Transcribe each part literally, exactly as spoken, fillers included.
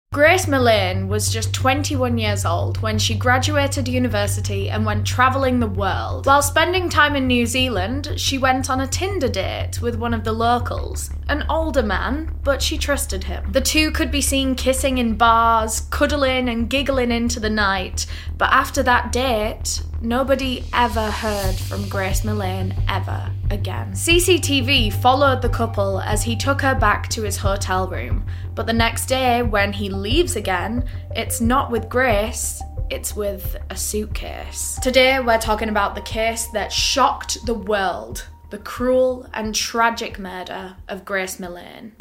Grace Millane was just twenty-one years old when she graduated university and went travelling the world. While spending time in New Zealand, she went on a Tinder date with one of the locals, an older man, but she trusted him. The two could be seen kissing in bars, cuddling and giggling into the night, but after that date, nobody ever heard from Grace Millane ever again. C C T V followed the couple as he took her back to his hotel room, but the next day when he leaves again, it's not with Grace, it's with a suitcase. Today we're talking about the case that shocked the world, the cruel and tragic murder of Grace Millane.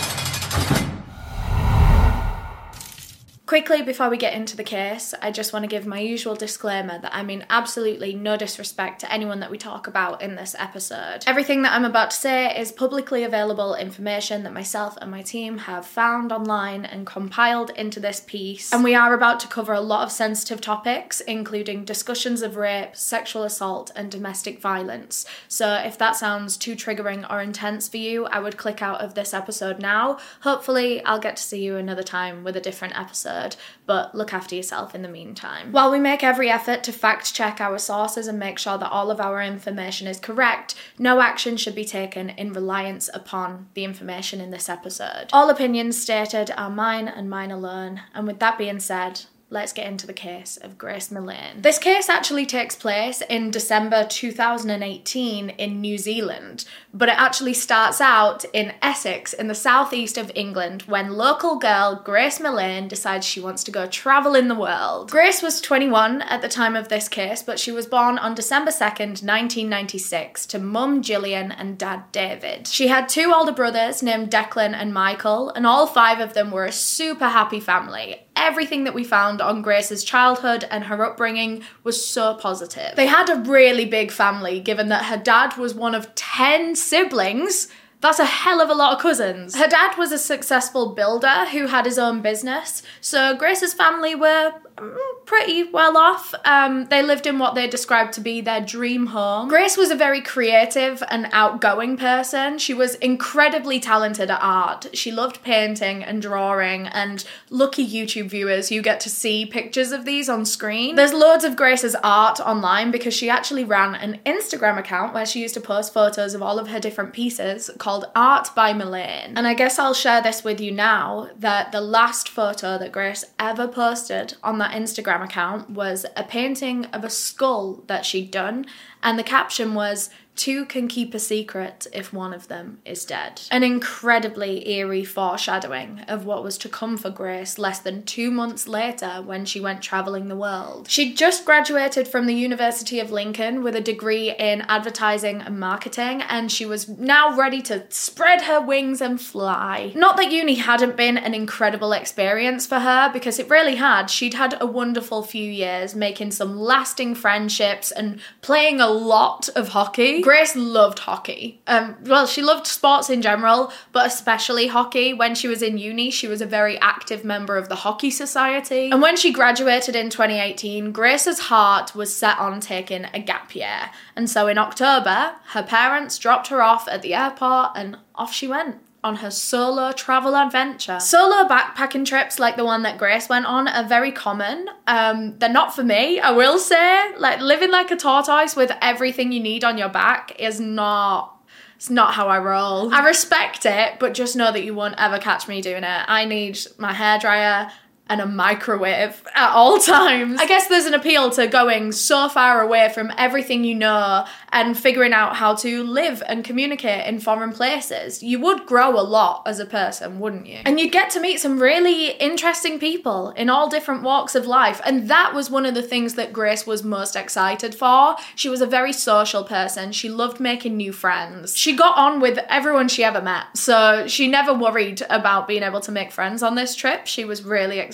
Quickly, before we get into the case, I just want to give my usual disclaimer that I mean absolutely no disrespect to anyone that we talk about in this episode. Everything that I'm about to say is publicly available information that myself and my team have found online and compiled into this piece. And we are about to cover a lot of sensitive topics, including discussions of rape, sexual assault, and domestic violence. So if that sounds too triggering or intense for you, I would click out of this episode now. Hopefully, I'll get to see you another time with a different episode. But look after yourself in the meantime. While we make every effort to fact check our sources and make sure that all of our information is correct, no action should be taken in reliance upon the information in this episode. All opinions stated are mine and mine alone, and with that being said, let's get into the case of Grace Millane. This case actually takes place in December two thousand eighteen in New Zealand, but it actually starts out in Essex in the southeast of England when local girl Grace Millane decides she wants to go travel in the world. Grace was twenty-one at the time of this case, but she was born on December second, nineteen ninety-six to mum Gillian and dad David. She had two older brothers named Declan and Michael, and all five of them were a super happy family. Everything that we found on Grace's childhood and her upbringing was so positive. They had a really big family, given that her dad was one of ten siblings. That's a hell of a lot of cousins. Her dad was a successful builder who had his own business, so Grace's family were pretty well off. Um, they lived in what they described to be their dream home. Grace was a very creative and outgoing person. She was incredibly talented at art. She loved painting and drawing, and lucky YouTube viewers, you get to see pictures of these on screen. There's loads of Grace's art online because she actually ran an Instagram account where she used to post photos of all of her different pieces called Art by Millane. And I guess I'll share this with you now, that the last photo that Grace ever posted on that Instagram account was a painting of a skull that she'd done, and the caption was, "Two can keep a secret if one of them is dead." An incredibly eerie foreshadowing of what was to come for Grace less than two months later when she went travelling the world. She'd just graduated from the University of Lincoln with a degree in advertising and marketing, and she was now ready to spread her wings and fly. Not that uni hadn't been an incredible experience for her, because it really had. She'd had a wonderful few years, making some lasting friendships and playing a lot of hockey. Grace loved hockey. Um, well, she loved sports in general, but especially hockey. When she was in uni, she was a very active member of the Hockey Society. And when she graduated in twenty eighteen, Grace's heart was set on taking a gap year. And so in October, her parents dropped her off at the airport and off she went on her solo travel adventure. Solo backpacking trips like the one that Grace went on are very common. Um, they're not for me, I will say. Like, living like a tortoise with everything you need on your back is not... It's not how I roll. I respect it, but just know that you won't ever catch me doing it. I need my hairdryer and a microwave at all times. I guess there's an appeal to going so far away from everything you know and figuring out how to live and communicate in foreign places. You would grow a lot as a person, wouldn't you? And you'd get to meet some really interesting people in all different walks of life. And that was one of the things that Grace was most excited for. She was a very social person. She loved making new friends. She got on with everyone she ever met. So she never worried about being able to make friends on this trip. She was really excited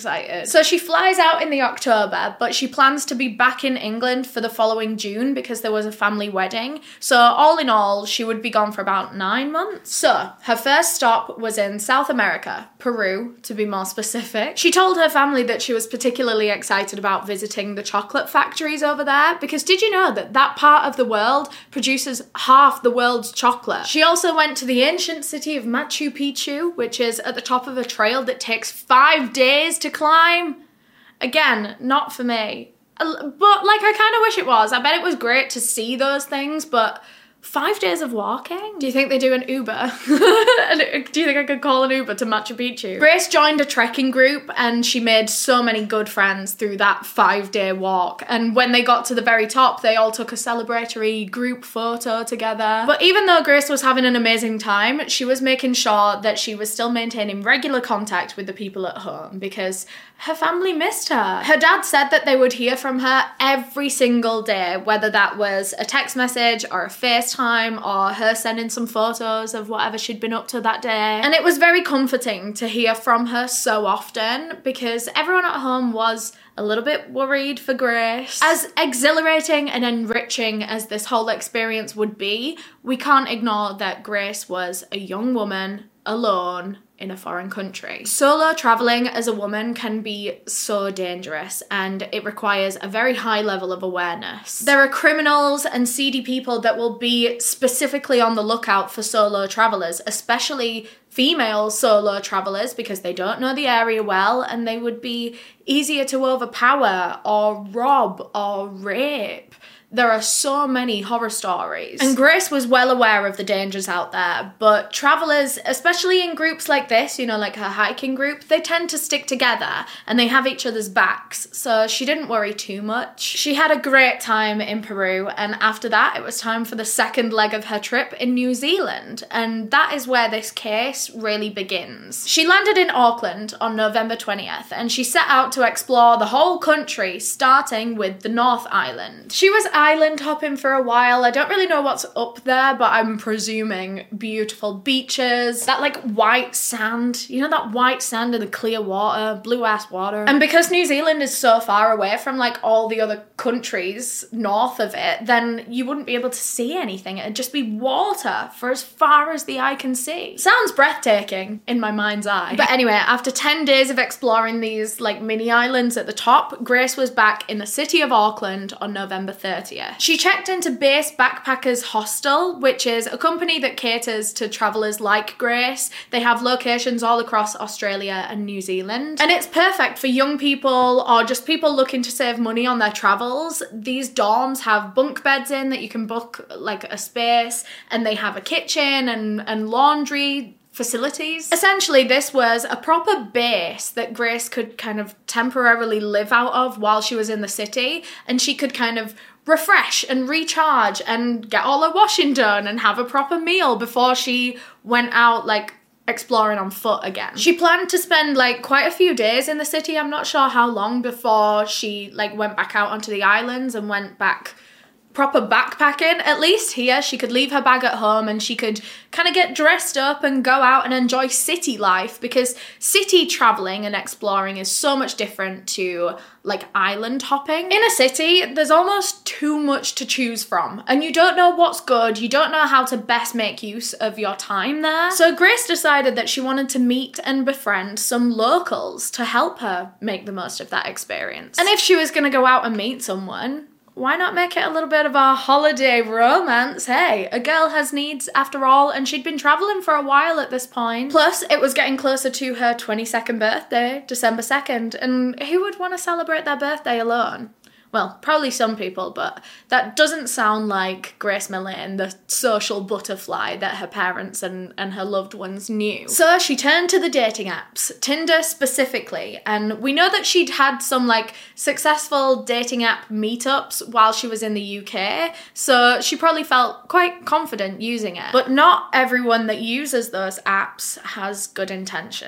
excited. So she flies out in the October, but she plans to be back in England for the following June because there was a family wedding. So all in all, she would be gone for about nine months. So her first stop was in South America, Peru, to be more specific. She told her family that she was particularly excited about visiting the chocolate factories over there because did you know that that part of the world produces half the world's chocolate? She also went to the ancient city of Machu Picchu, which is at the top of a trail that takes five days to climb. Again, not for me. But like, I kind of wish it was. I bet it was great to see those things, but five days of walking? Do you think they do an Uber? Do you think I could call an Uber to Machu Picchu? Grace joined a trekking group and she made so many good friends through that five-day walk. And when they got to the very top, they all took a celebratory group photo together. But even though Grace was having an amazing time, she was making sure that she was still maintaining regular contact with the people at home because her family missed her. Her dad said that they would hear from her every single day, whether that was a text message or a FaceTime or her sending some photos of whatever she'd been up to that day. And it was very comforting to hear from her so often because everyone at home was a little bit worried for Grace. As exhilarating and enriching as this whole experience would be, we can't ignore that Grace was a young woman alone in a foreign country. Solo traveling as a woman can be so dangerous and it requires a very high level of awareness. There are criminals and seedy people that will be specifically on the lookout for solo travelers, especially female solo travelers because they don't know the area well and they would be easier to overpower or rob or rape. There are so many horror stories. And Grace was well aware of the dangers out there, but travellers, especially in groups like this, you know, like her hiking group, they tend to stick together and they have each other's backs, so she didn't worry too much. She had a great time in Peru, and after that it was time for the second leg of her trip in New Zealand, and that is where this case really begins. She landed in Auckland on November twentieth, and she set out to explore the whole country, starting with the North Island. She was island hopping for a while. I don't really know what's up there, but I'm presuming beautiful beaches, that like white sand, you know, that white sand and the clear water, blue ass water. And because New Zealand is so far away from like all the other countries north of it, then you wouldn't be able to see anything. It'd just be water for as far as the eye can see. Sounds breathtaking in my mind's eye. But anyway, after ten days of exploring these like mini islands at the top, Grace was back in the city of Auckland on November thirtieth. She checked into Base Backpackers Hostel, which is a company that caters to travellers like Grace. They have locations all across Australia and New Zealand. And it's perfect for young people or just people looking to save money on their travels. These dorms have bunk beds in that you can book like a space, and they have a kitchen and, and laundry facilities. Essentially, this was a proper base that Grace could kind of temporarily live out of while she was in the city, and she could kind of refresh and recharge and get all her washing done and have a proper meal before she went out like exploring on foot again. She planned to spend like quite a few days in the city. I'm not sure how long before she like went back out onto the islands and went back proper backpacking. At least here she could leave her bag at home and she could kind of get dressed up and go out and enjoy city life, because city traveling and exploring is so much different to like island hopping. In a city, there's almost too much to choose from and you don't know what's good, you don't know how to best make use of your time there. So Grace decided that she wanted to meet and befriend some locals to help her make the most of that experience. And if she was going to go out and meet someone, why not make it a little bit of a holiday romance? Hey, a girl has needs after all, and she'd been travelling for a while at this point. Plus, it was getting closer to her twenty-second birthday, December second, and who would want to celebrate their birthday alone? Well, probably some people, but that doesn't sound like Grace Millane, the social butterfly that her parents and, and her loved ones knew. So she turned to the dating apps, Tinder specifically, and we know that she'd had some like successful dating app meetups while she was in the U K, so she probably felt quite confident using it. But not everyone that uses those apps has good intentions.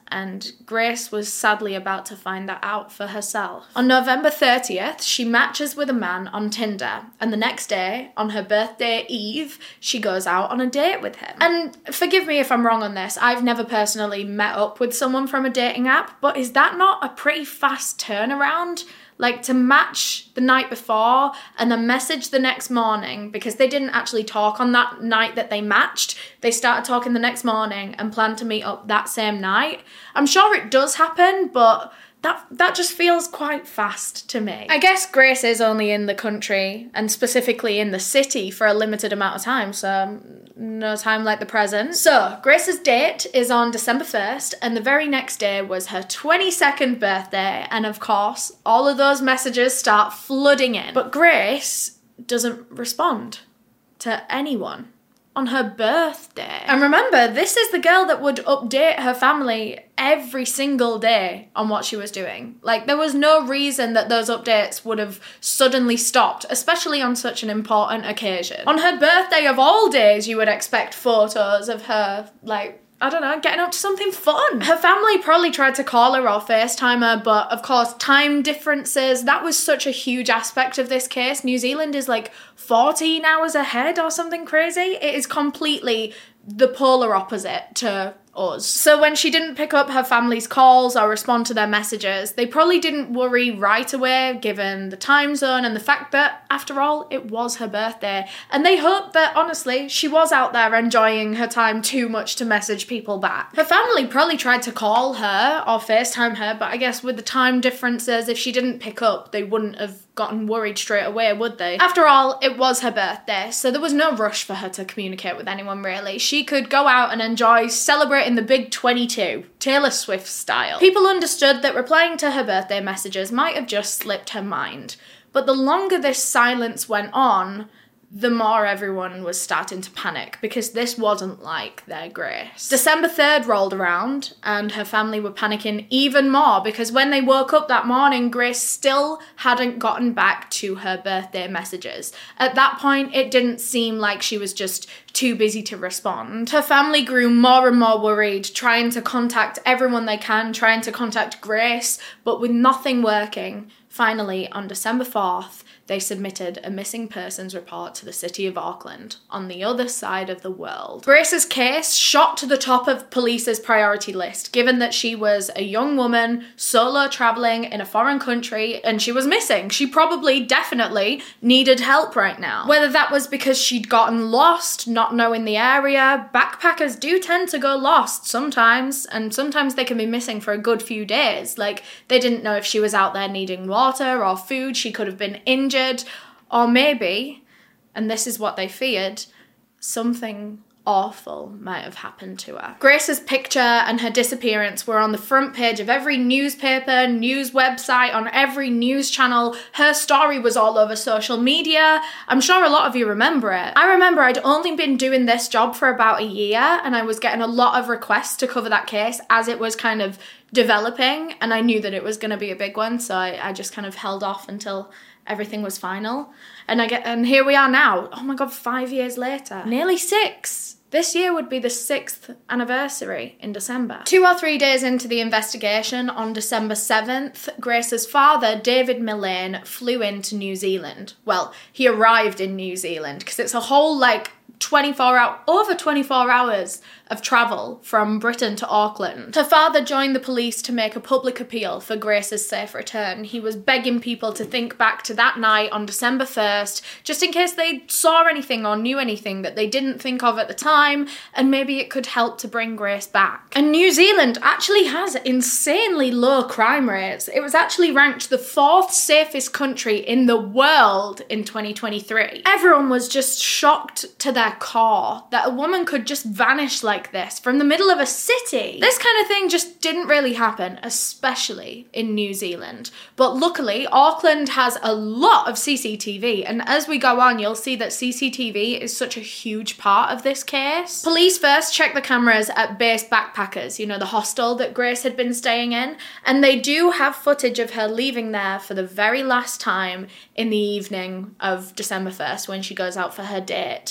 and Grace was sadly about to find that out for herself. On November thirtieth, she matches with a man on Tinder, and the next day, on her birthday eve, she goes out on a date with him. And forgive me if I'm wrong on this, I've never personally met up with someone from a dating app, but is that not a pretty fast turnaround? Like, to match the night before and then message the next morning, because they didn't actually talk on that night that they matched. They started talking the next morning and planned to meet up that same night. I'm sure it does happen, but that that just feels quite fast to me. I guess Grace is only in the country, and specifically in the city, for a limited amount of time, so no time like the present. So, Grace's date is on December first, and the very next day was her twenty-second birthday, and of course, all of those messages start flooding in. But Grace doesn't respond to anyone on her birthday. And remember, this is the girl that would update her family every single day on what she was doing. Like, there was no reason that those updates would have suddenly stopped, especially on such an important occasion. On her birthday of all days, you would expect photos of her, like, I don't know, getting up to something fun. Her family probably tried to call her or FaceTime her, but of course, time differences, that was such a huge aspect of this case. New Zealand is like fourteen hours ahead or something crazy. It is completely the polar opposite to us. So when she didn't pick up her family's calls or respond to their messages, they probably didn't worry right away, given the time zone and the fact that, after all, it was her birthday. And they hoped that, honestly, she was out there enjoying her time too much to message people back. Her family probably tried to call her or FaceTime her, but I guess with the time differences, if she didn't pick up, they wouldn't have gotten worried straight away, would they? After all, it was her birthday, so there was no rush for her to communicate with anyone, really. She could go out and enjoy celebrating the big twenty-two, Taylor Swift style. People understood that replying to her birthday messages might have just slipped her mind, but the longer this silence went on, the more everyone was starting to panic, because this wasn't like their Grace. December third rolled around, and her family were panicking even more, because when they woke up that morning, Grace still hadn't gotten back to her birthday messages. At that point, it didn't seem like she was just too busy to respond. Her family grew more and more worried, trying to contact everyone they can, trying to contact Grace, but with nothing working. Finally, on December fourth, they submitted a missing persons report to the city of Auckland, on the other side of the world. Grace's case shot to the top of police's priority list, given that she was a young woman, solo travelling in a foreign country, and she was missing. She probably, definitely, needed help right now. Whether that was because she'd gotten lost, not knowing the area, backpackers do tend to go lost sometimes, and sometimes they can be missing for a good few days. Like, they didn't know if she was out there needing water or food, she could have been injured, or maybe, and this is what they feared, something awful might have happened to her. Grace's picture and her disappearance were on the front page of every newspaper, news website, on every news channel. Her story was all over social media. I'm sure a lot of you remember it. I remember I'd only been doing this job for about a year, and I was getting a lot of requests to cover that case as it was kind of developing, and I knew that it was going to be a big one, so I, I just kind of held off until everything was final. And I get, and here we are now. Oh my God, five years later. Nearly six. This year would be the sixth anniversary in December. Two or three days into the investigation, on December seventh, Grace's father, David Millane, flew into New Zealand. Well, he arrived in New Zealand, because it's a whole, like, twenty-four hour, over twenty-four hours of travel from Britain to Auckland. Her father joined the police to make a public appeal for Grace's safe return. He was begging people to think back to that night on December first, just in case they saw anything or knew anything that they didn't think of at the time, and maybe it could help to bring Grace back. And New Zealand actually has insanely low crime rates. It was actually ranked the fourth safest country in the world in twenty twenty-three. Everyone was just shocked to their core that a woman could just vanish like this from the middle of a city. This kind of thing just didn't really happen, especially in New Zealand. But luckily, Auckland has a lot of C C T V, and as we go on, you'll see that C C T V is such a huge part of this case. Police first checked the cameras at Base Backpackers, you know, the hostel that Grace had been staying in, and they do have footage of her leaving there for the very last time in the evening of December first when she goes out for her date.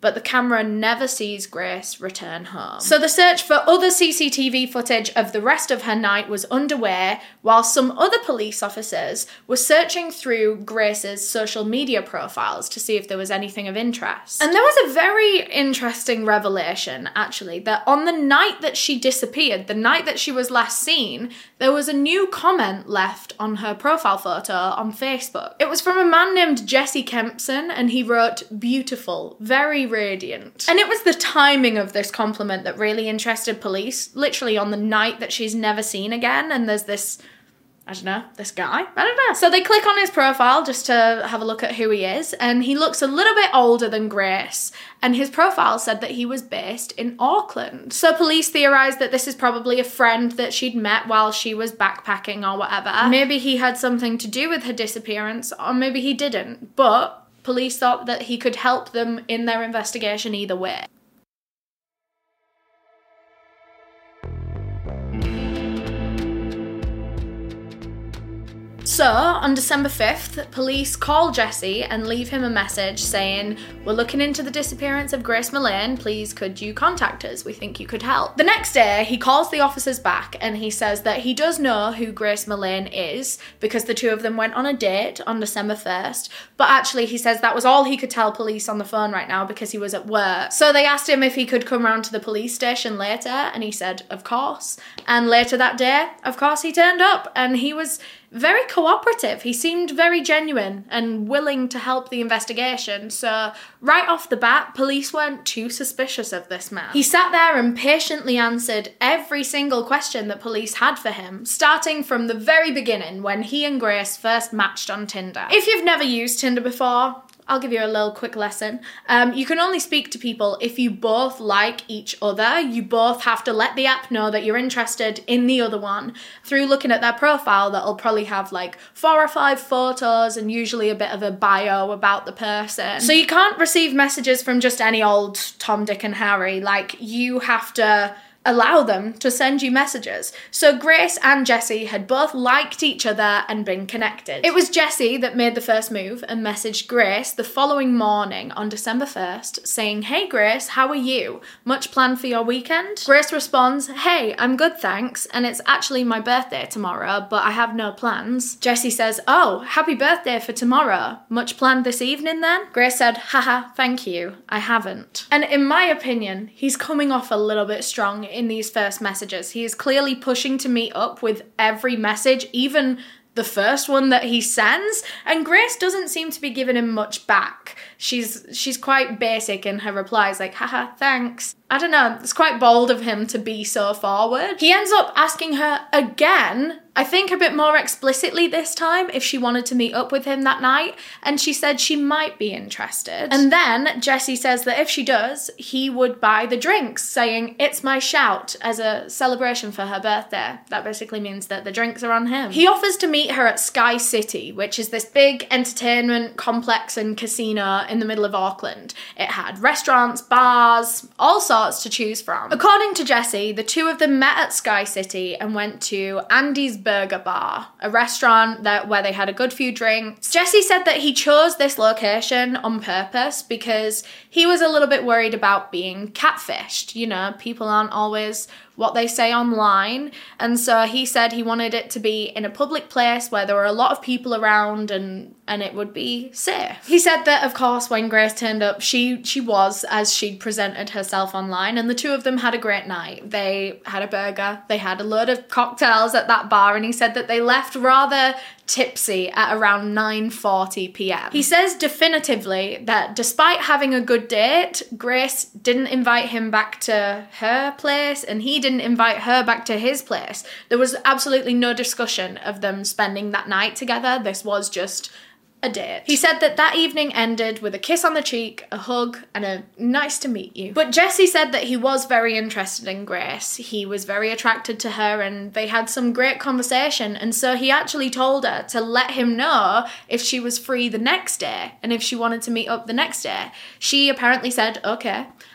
but the camera never sees Grace return home. So the search for other C C T V footage of the rest of her night was underway, while some other police officers were searching through Grace's social media profiles to see if there was anything of interest. And there was a very interesting revelation, actually, that on the night that she disappeared, the night that she was last seen, there was a new comment left on her profile photo on Facebook. It was from a man named Jesse Kempson, and he wrote, "Beautiful, very radiant." And it was the timing of this compliment that really interested police, literally on the night that she's never seen again, and there's this, I don't know, this guy? I don't know. So they click on his profile just to have a look at who he is, and he looks a little bit older than Grace, and his profile said that he was based in Auckland. So police theorised that this is probably a friend that she'd met while she was backpacking or whatever. Maybe he had something to do with her disappearance, or maybe he didn't, but police thought that he could help them in their investigation either way. So, on December fifth, police call Jesse and leave him a message saying, "We're looking into the disappearance of Grace Millane. Please, could you contact us? We think you could help." The next day, he calls the officers back and he says that he does know who Grace Millane is because the two of them went on a date on December first, but actually he says that was all he could tell police on the phone right now because he was at work. So they asked him if he could come round to the police station later, and he said, of course. And later that day, of course, he turned up, and he was very cooperative. He seemed very genuine and willing to help the investigation, so right off the bat, police weren't too suspicious of this man. He sat there and patiently answered every single question that police had for him, starting from the very beginning when he and Grace first matched on Tinder. If you've never used Tinder before, I'll give you a little quick lesson. Um, you can only speak to people if you both like each other. You both have to let the app know that you're interested in the other one through looking at their profile that'll probably have like four or five photos and usually a bit of a bio about the person. So you can't receive messages from just any old Tom, Dick and Harry. Like, you have to allow them to send you messages. So Grace and Jesse had both liked each other and been connected. It was Jesse that made the first move and messaged Grace the following morning on December first saying, "Hey Grace, how are you? Much planned for your weekend?" Grace responds, "Hey, I'm good thanks, and it's actually my birthday tomorrow, but I have no plans." Jesse says, "Oh, happy birthday for tomorrow. Much planned this evening then?" Grace said, "Haha, thank you, I haven't." And in my opinion, he's coming off a little bit strong in these first messages. He is clearly pushing to meet up with every message, even the first one that he sends, and Grace doesn't seem to be giving him much back. She's she's quite basic in her replies, like, "Haha, thanks." I don't know, it's quite bold of him to be so forward. He ends up asking her again, I think a bit more explicitly this time, if she wanted to meet up with him that night, and she said she might be interested. And then Jesse says that if she does, he would buy the drinks, saying, "It's my shout," as a celebration for her birthday. That basically means that the drinks are on him. He offers to meet her at Sky City, which is this big entertainment complex and casino in the middle of Auckland. It had restaurants, bars, all sorts to choose from. According to Jesse, the two of them met at Sky City and went to Andy's Burger Bar, a restaurant that where they had a good few drinks. Jesse said that he chose this location on purpose because he was a little bit worried about being catfished. You know, people aren't always what they say online, and so he said he wanted it to be in a public place where there were a lot of people around and and it would be safe. He said that, of course, when Grace turned up, she she was as she'd presented herself online, and the two of them had a great night. They had a burger, they had a load of cocktails at that bar, and he said that they left rather tipsy at around nine forty p m. He says definitively that despite having a good date, Grace didn't invite him back to her place and he didn't invite her back to his place. There was absolutely no discussion of them spending that night together. This was just a date. He said that that evening ended with a kiss on the cheek, a hug, and a nice to meet you. But Jesse said that he was very interested in Grace. He was very attracted to her and they had some great conversation, and so he actually told her to let him know if she was free the next day and if she wanted to meet up the next day. She apparently said okay,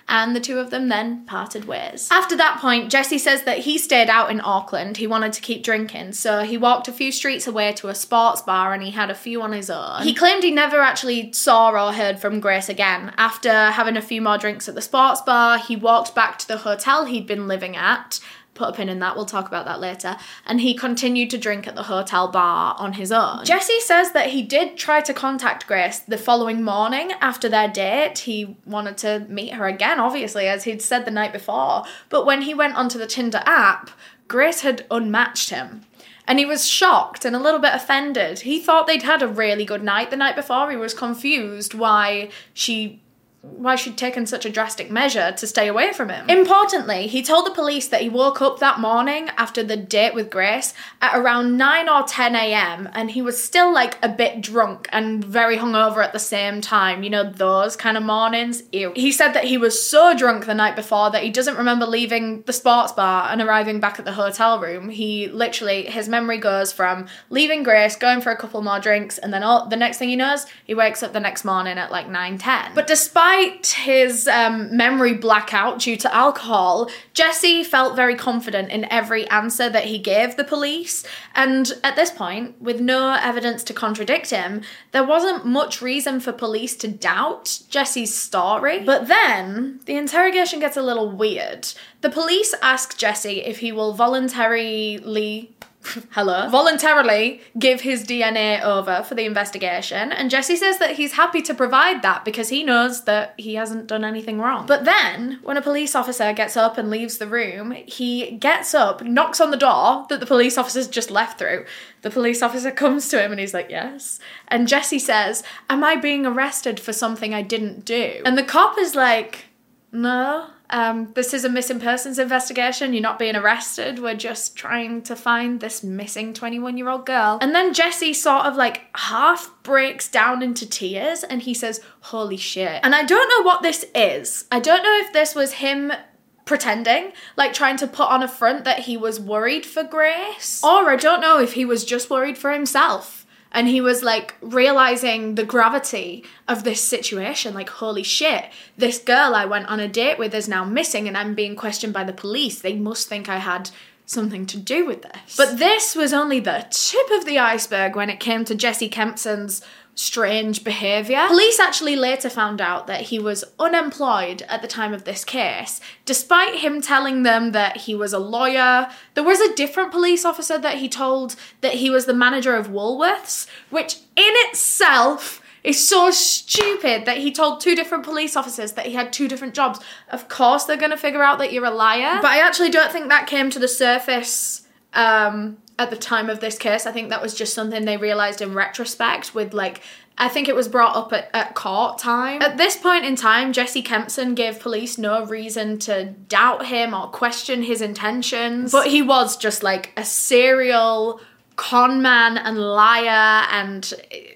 and the two of them then parted ways. After that point, Jesse says that he stayed out in Auckland. He wanted to keep drinking, so he walked a few streets away to a sports bar and he had a few on his own. He claimed he never actually saw or heard from Grace again. After having a few more drinks at the sports bar, he walked back to the hotel he'd been living at. Put a pin in that, we'll talk about that later. And he continued to drink at the hotel bar on his own. Jesse says that he did try to contact Grace the following morning after their date. He wanted to meet her again, obviously, as he'd said the night before. But when he went onto the Tinder app, Grace had unmatched him. And he was shocked and a little bit offended. He thought they'd had a really good night the night before. He was confused why she... why she'd taken such a drastic measure to stay away from him. Importantly, he told the police that he woke up that morning after the date with Grace at around nine or ten a.m. and he was still like a bit drunk and very hungover at the same time. You know, those kind of mornings. Ew. He said that he was so drunk the night before that he doesn't remember leaving the sports bar and arriving back at the hotel room. He literally, his memory goes from leaving Grace, going for a couple more drinks, and then all, the next thing he knows, he wakes up the next morning at like nine ten. But despite Despite his um, memory blackout due to alcohol, Jesse felt very confident in every answer that he gave the police. And at this point, with no evidence to contradict him, there wasn't much reason for police to doubt Jesse's story. But then, the interrogation gets a little weird. The police ask Jesse if he will voluntarily... hello, voluntarily give his D N A over for the investigation, and Jesse says that he's happy to provide that because he knows that he hasn't done anything wrong. But then, when a police officer gets up and leaves the room, he gets up, knocks on the door that the police officer's just left through. The police officer comes to him and he's like, yes. And Jesse says, am I being arrested for something I didn't do? And the cop is like, no. Um, this is a missing persons investigation. You're not being arrested. We're just trying to find this missing twenty-one-year-old girl. And then Jesse sort of like half breaks down into tears and he says, holy shit. And I don't know what this is. I don't know if this was him pretending, like trying to put on a front that he was worried for Grace, or I don't know if he was just worried for himself. And he was like realizing the gravity of this situation. Like, holy shit, this girl I went on a date with is now missing and I'm being questioned by the police. They must think I had something to do with this. But this was only the tip of the iceberg when it came to Jesse Kempson's strange behaviour. Police actually later found out that he was unemployed at the time of this case, despite him telling them that he was a lawyer. There was a different police officer that he told that he was the manager of Woolworths, which in itself is so stupid that he told two different police officers that he had two different jobs. Of course they're going to figure out that you're a liar. But I actually don't think that came to the surface um, at the time of this case. I think that was just something they realised in retrospect with like, I think it was brought up at, at court time. At this point in time, Jesse Kempson gave police no reason to doubt him or question his intentions. But he was just like a serial con man and liar and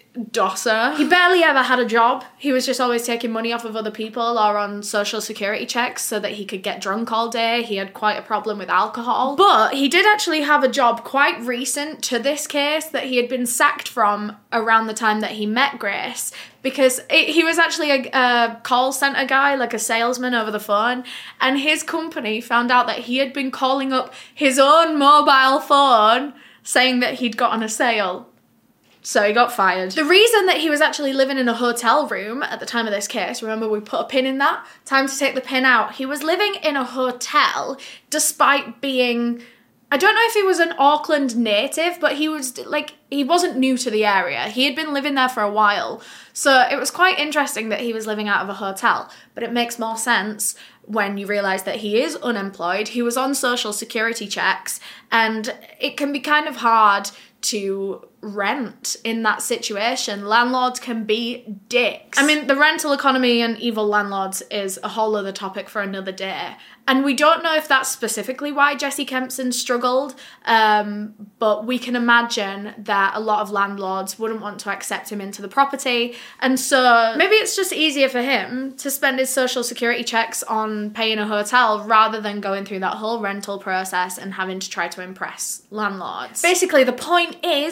dosser. He barely ever had a job. He was just always taking money off of other people or on social security checks so that he could get drunk all day. He had quite a problem with alcohol. But he did actually have a job quite recent to this case that he had been sacked from around the time that he met Grace, because it, he was actually a, a call center guy, like a salesman over the phone, and his company found out that he had been calling up his own mobile phone saying that he'd gotten a sale. So he got fired. The reason that he was actually living in a hotel room at the time of this case, remember we put a pin in that? Time to take the pin out. He was living in a hotel despite being, I don't know if he was an Auckland native, but he was like, he wasn't new to the area. He had been living there for a while. So it was quite interesting that he was living out of a hotel, but it makes more sense when you realise that he is unemployed. He was on social security checks, and it can be kind of hard to rent in that situation. Landlords can be dicks. I mean, the rental economy and evil landlords is a whole other topic for another day. And we don't know if that's specifically why Jesse Kempson struggled, um, but we can imagine that a lot of landlords wouldn't want to accept him into the property. And so maybe it's just easier for him to spend his social security checks on paying a hotel rather than going through that whole rental process and having to try to impress landlords. Basically, the point is that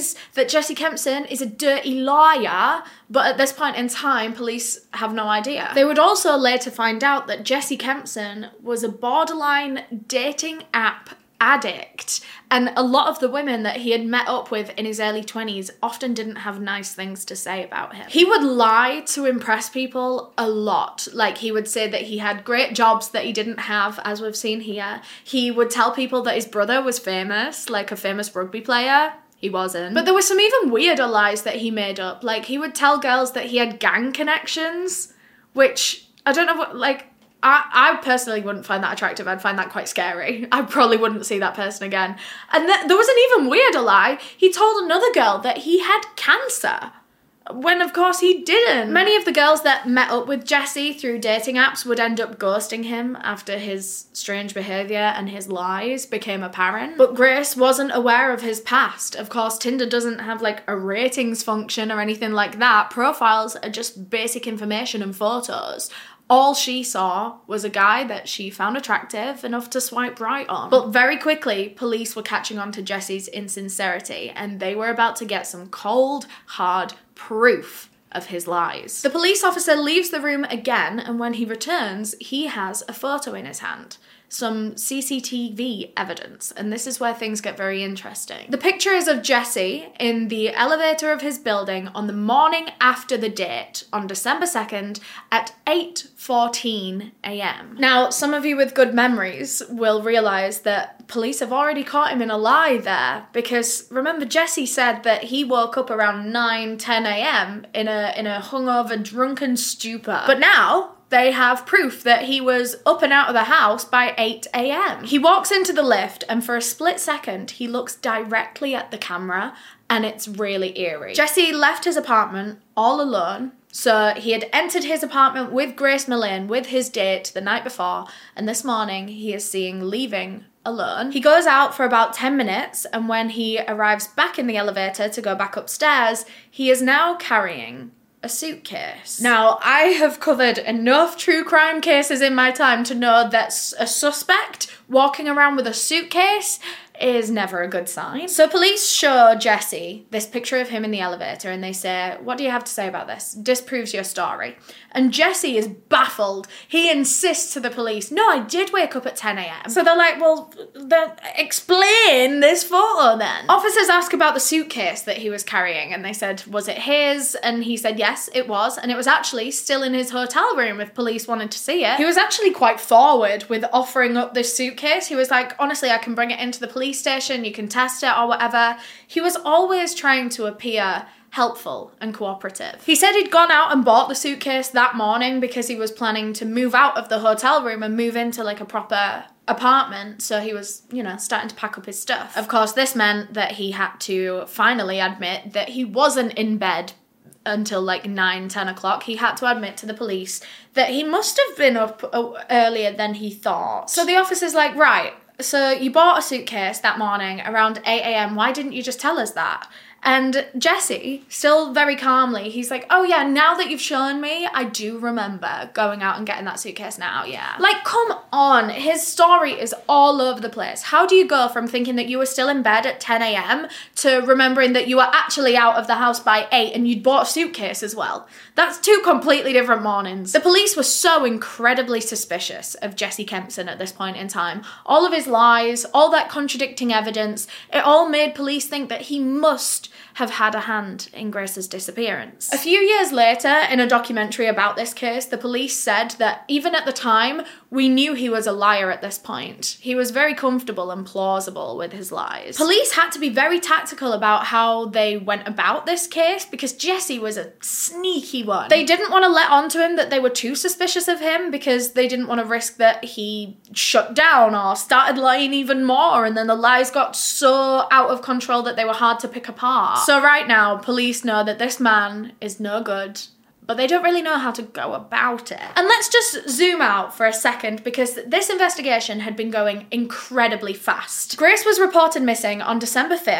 that Jesse Kempson is a dirty liar, but at this point in time, police have no idea. They would also later find out that Jesse Kempson was a borderline dating app addict, and a lot of the women that he had met up with in his early twenties often didn't have nice things to say about him. He would lie to impress people a lot. Like, he would say that he had great jobs that he didn't have, as we've seen here. He would tell people that his brother was famous, like a famous rugby player. He wasn't. But there were some even weirder lies that he made up. Like, he would tell girls that he had gang connections, which, I don't know what, like, I, I personally wouldn't find that attractive. I'd find that quite scary. I probably wouldn't see that person again. And th- there was an even weirder lie. He told another girl that he had cancer, when of course he didn't. Many of the girls that met up with Jesse through dating apps would end up ghosting him after his strange behaviour and his lies became apparent. But Grace wasn't aware of his past. Of course, Tinder doesn't have like a ratings function or anything like that. Profiles are just basic information and photos. All she saw was a guy that she found attractive enough to swipe right on. But very quickly, police were catching on to Jesse's insincerity, and they were about to get some cold, hard proof of his lies. The police officer leaves the room again, and when he returns, he has a photo in his hand. Some C C T V evidence, and this is where things get very interesting. The picture is of Jesse in the elevator of his building on the morning after the date on December second at eight fourteen a m. Now, some of you with good memories will realise that police have already caught him in a lie there, because remember, Jesse said that he woke up around nine ten a m in a in a hungover, drunken stupor. But now they have proof that he was up and out of the house by eight a m. He walks into the lift, and for a split second, he looks directly at the camera, and it's really eerie. Jesse left his apartment all alone. So he had entered his apartment with Grace Millane, with his date the night before, and this morning he is seen leaving alone. He goes out for about ten minutes, and when he arrives back in the elevator to go back upstairs, he is now carrying a suitcase. Now, I have covered enough true crime cases in my time to know that a suspect walking around with a suitcase is never a good sign. So police show Jesse this picture of him in the elevator, and they say, "What do you have to say about this? Disproves your story." And Jesse is baffled. He insists to the police, "No, I did wake up at ten a m" So they're like, well, the, explain this photo then. Officers ask about the suitcase that he was carrying, and they said, was it his? And he said, yes, it was. And it was actually still in his hotel room if police wanted to see it. He was actually quite forward with offering up this suitcase. He was like, honestly, I can bring it into the police station, you can test it or whatever. He was always trying to appear helpful and cooperative. He said he'd gone out and bought the suitcase that morning because he was planning to move out of the hotel room and move into like a proper apartment, so he was, you know, starting to pack up his stuff. Of course, this meant that he had to finally admit that he wasn't in bed until like nine, ten o'clock. He had to admit to the police that he must have been up earlier than he thought. So the officer's like, right, so you bought a suitcase that morning around eight a m. Why didn't you just tell us that? And Jesse, still very calmly, he's like, oh yeah, now that you've shown me, I do remember going out and getting that suitcase now, yeah. Like, come on, his story is all over the place. How do you go from thinking that you were still in bed at ten a m to remembering that you were actually out of the house by eight and you'd bought a suitcase as well? That's two completely different mornings. The police were so incredibly suspicious of Jesse Kempson at this point in time. All of his lies, all that contradicting evidence, it all made police think that he must have had a hand in Grace's disappearance. A few years later, in a documentary about this case, the police said that even at the time, we knew he was a liar at this point. He was very comfortable and plausible with his lies. Police had to be very tactical about how they went about this case because Jesse was a sneaky one. They didn't want to let on to him that they were too suspicious of him because they didn't want to risk that he shut down or started lying even more, and then the lies got so out of control that they were hard to pick apart. So right now, police know that this man is no good, but they don't really know how to go about it. And let's just zoom out for a second because this investigation had been going incredibly fast. Grace was reported missing on December fifth,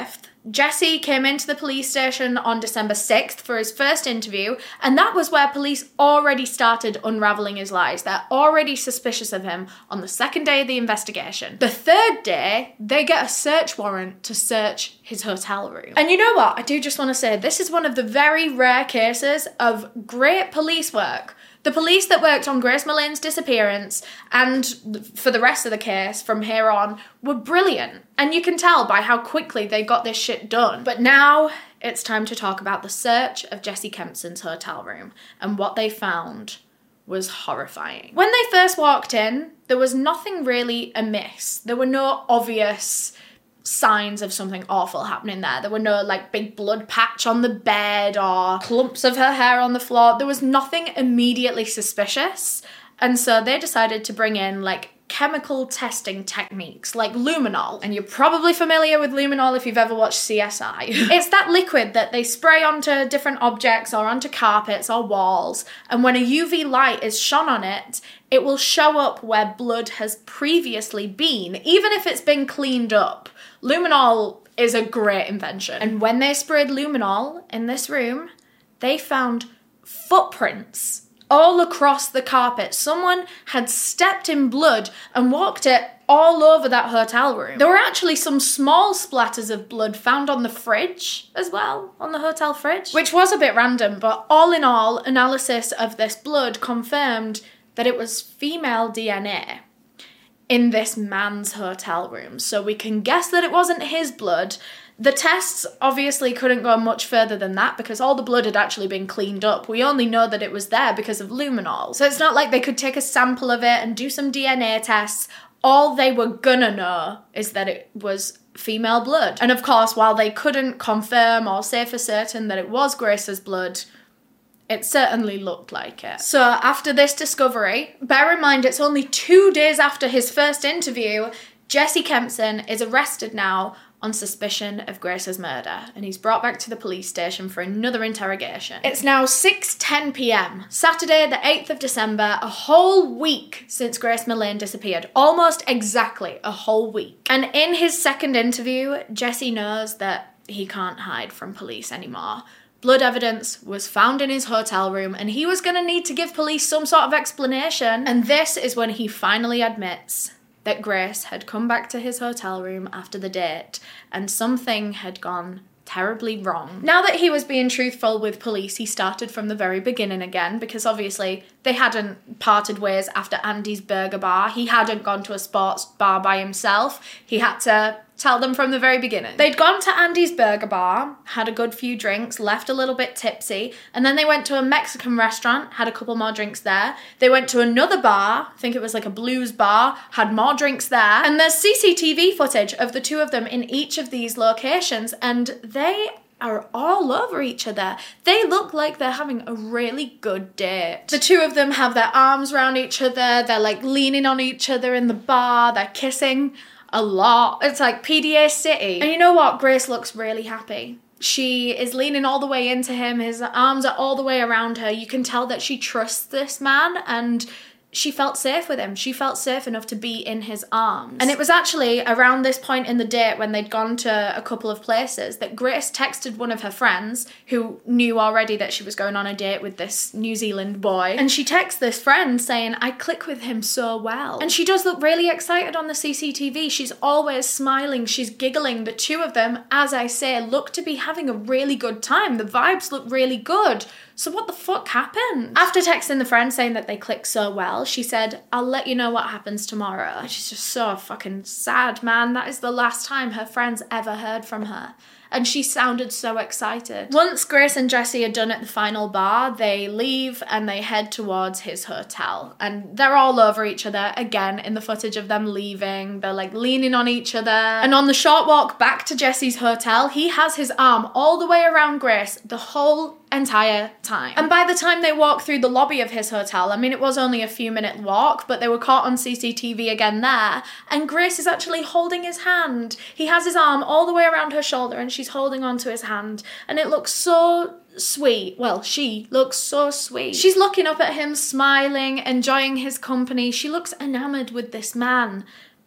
Jesse came into the police station on December sixth for his first interview, and that was where police already started unravelling his lies. They're already suspicious of him on the second day of the investigation. The third day, they get a search warrant to search his hotel room. And you know what? I do just want to say, this is one of the very rare cases of great police work. The police that worked on Grace Millene's disappearance and for the rest of the case from here on were brilliant. And you can tell by how quickly they got this shit done. But now it's time to talk about the search of Jesse Kempson's hotel room. And what they found was horrifying. When they first walked in, there was nothing really amiss. There were no obvious signs of something awful happening there. There were no like big blood patch on the bed or clumps of her hair on the floor. There was nothing immediately suspicious. And so they decided to bring in like chemical testing techniques like luminol. And you're probably familiar with luminol if you've ever watched C S I. It's that liquid that they spray onto different objects or onto carpets or walls. And when a U V light is shone on it, it will show up where blood has previously been, even if it's been cleaned up. Luminol is a great invention. And when they sprayed luminol in this room, they found footprints all across the carpet. Someone had stepped in blood and walked it all over that hotel room. There were actually some small splatters of blood found on the fridge as well, on the hotel fridge, which was a bit random, but all in all, analysis of this blood confirmed that it was female D N A in this man's hotel room. So we can guess that it wasn't his blood. The tests obviously couldn't go much further than that because all the blood had actually been cleaned up. We only know that it was there because of luminol. So it's not like they could take a sample of it and do some D N A tests. All they were gonna know is that it was female blood. And of course, while they couldn't confirm or say for certain that it was Grace's blood, it certainly looked like it. So after this discovery, bear in mind it's only two days after his first interview, Jesse Kempson is arrested now on suspicion of Grace's murder, and he's brought back to the police station for another interrogation. It's now six ten p.m, Saturday the eighth of December, a whole week since Grace Millene disappeared. Almost exactly a whole week. And in his second interview, Jesse knows that he can't hide from police anymore. Blood evidence was found in his hotel room and he was going to need to give police some sort of explanation. And this is when he finally admits that Grace had come back to his hotel room after the date and something had gone terribly wrong. Now that he was being truthful with police, he started from the very beginning again because obviously they hadn't parted ways after Andy's Burger Bar. He hadn't gone to a sports bar by himself. He had to tell them from the very beginning. They'd gone to Andy's Burger Bar, had a good few drinks, left a little bit tipsy, and then they went to a Mexican restaurant, had a couple more drinks there. They went to another bar, I think it was like a blues bar, had more drinks there, and there's C C T V footage of the two of them in each of these locations, and they are all over each other. They look like they're having a really good date. The two of them have their arms around each other, they're like leaning on each other in the bar, they're kissing a lot. It's like P D A City. And you know what? Grace looks really happy. She is leaning all the way into him. His arms are all the way around her. You can tell that she trusts this man and she felt safe with him. She felt safe enough to be in his arms. And it was actually around this point in the date when they'd gone to a couple of places that Grace texted one of her friends who knew already that she was going on a date with this New Zealand boy. And she texts this friend saying, I click with him so well. And she does look really excited on the C C T V. She's always smiling. She's giggling. The two of them, as I say, look to be having a really good time. The vibes look really good. So what the fuck happened? After texting the friend saying that they clicked so well, she said, I'll let you know what happens tomorrow. She's just so fucking sad, man. That is the last time her friends ever heard from her. And she sounded so excited. Once Grace and Jesse are done at the final bar, they leave and they head towards his hotel. And they're all over each other, again, in the footage of them leaving. They're like leaning on each other. And on the short walk back to Jesse's hotel, he has his arm all the way around Grace the whole entire time. And by the time they walk through the lobby of his hotel, I mean, it was only a few minute walk, but they were caught on C C T V again there, and Grace is actually holding his hand. He has his arm all the way around her shoulder and she's holding onto his hand, and it looks so sweet. Well, she looks so sweet. She's looking up at him, smiling, enjoying his company. She looks enamored with this man.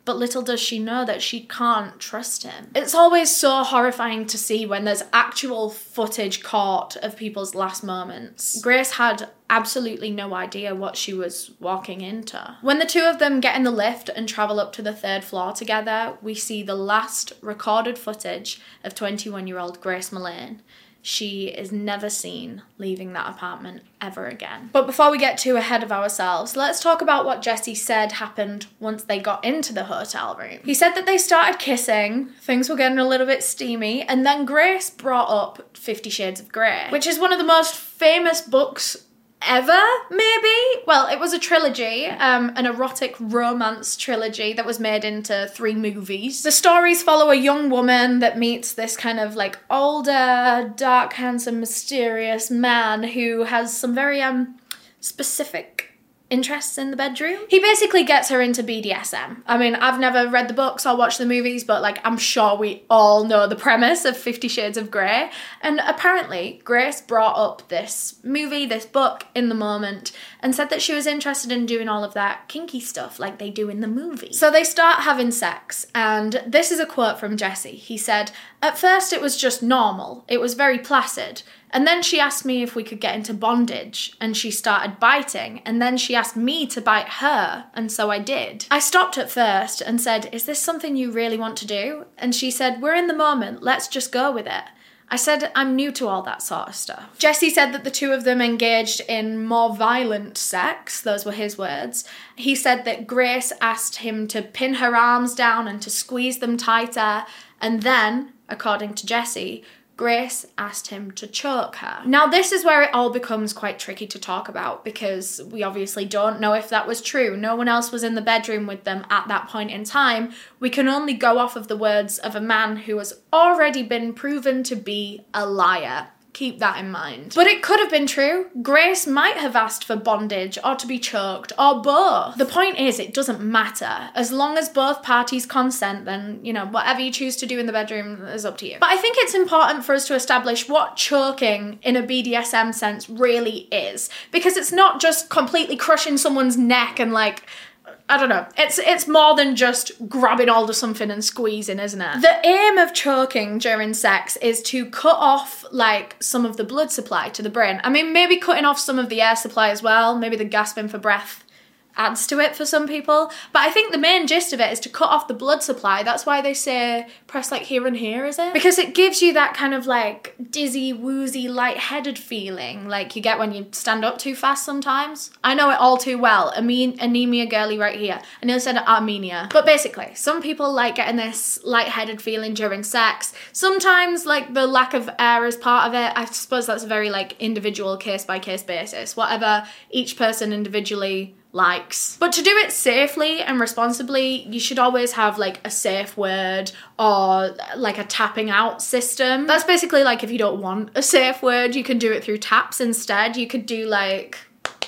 But little does she know that she can't trust him. It's always so horrifying to see when there's actual footage caught of people's last moments. Grace had absolutely no idea what she was walking into. When the two of them get in the lift and travel up to the third floor together, we see the last recorded footage of twenty-one-year-old Grace Mullane. She is never seen leaving that apartment ever again. But before we get too ahead of ourselves, let's talk about what Jesse said happened once they got into the hotel room. He said that they started kissing, things were getting a little bit steamy, and then Grace brought up Fifty Shades of Grey, which is one of the most famous books ever, maybe? Well, it was a trilogy, um, an erotic romance trilogy that was made into three movies. The stories follow a young woman that meets this kind of like older, dark, handsome, mysterious man who has some very um specific interests in the bedroom. He basically gets her into B D S M. I mean, I've never read the books or watched the movies, but like I'm sure we all know the premise of Fifty Shades of Grey. And apparently Grace brought up this movie, this book in the moment and said that she was interested in doing all of that kinky stuff like they do in the movie. So they start having sex, and this is a quote from Jesse. He said, "At first it was just normal. It was very placid. And then she asked me if we could get into bondage, and she started biting, and then she asked me to bite her, and so I did. I stopped at first and said, 'Is this something you really want to do?' And she said, 'We're in the moment, let's just go with it.' I said, 'I'm new to all that sort of stuff.'" Jesse said that the two of them engaged in more violent sex, those were his words. He said that Grace asked him to pin her arms down and to squeeze them tighter, and then, according to Jesse, Grace asked him to choke her. Now, this is where it all becomes quite tricky to talk about because we obviously don't know if that was true. No one else was in the bedroom with them at that point in time. We can only go off of the words of a man who has already been proven to be a liar. Keep that in mind. But it could have been true. Grace might have asked for bondage or to be choked or both. The point is, it doesn't matter. As long as both parties consent, then, you know, whatever you choose to do in the bedroom is up to you. But I think it's important for us to establish what choking in a B D S M sense really is. Because it's not just completely crushing someone's neck and like, I don't know. It's it's more than just grabbing hold of something and squeezing, isn't it? The aim of choking during sex is to cut off, like, some of the blood supply to the brain. I mean, maybe cutting off some of the air supply as well. Maybe the gasping for breath adds to it for some people. But I think the main gist of it is to cut off the blood supply. That's why they say press like here and here, is it? Because it gives you that kind of like dizzy, woozy, lightheaded feeling like you get when you stand up too fast sometimes. I know it all too well. I mean, anemia girly right here. I nearly said Armenia. But basically, some people like getting this lightheaded feeling during sex. Sometimes like the lack of air is part of it. I suppose that's a very like individual case by case basis. Whatever each person individually likes. But to do it safely and responsibly, you should always have like a safe word or like a tapping out system. That's basically like if you don't want a safe word, you can do it through taps instead. You could do like,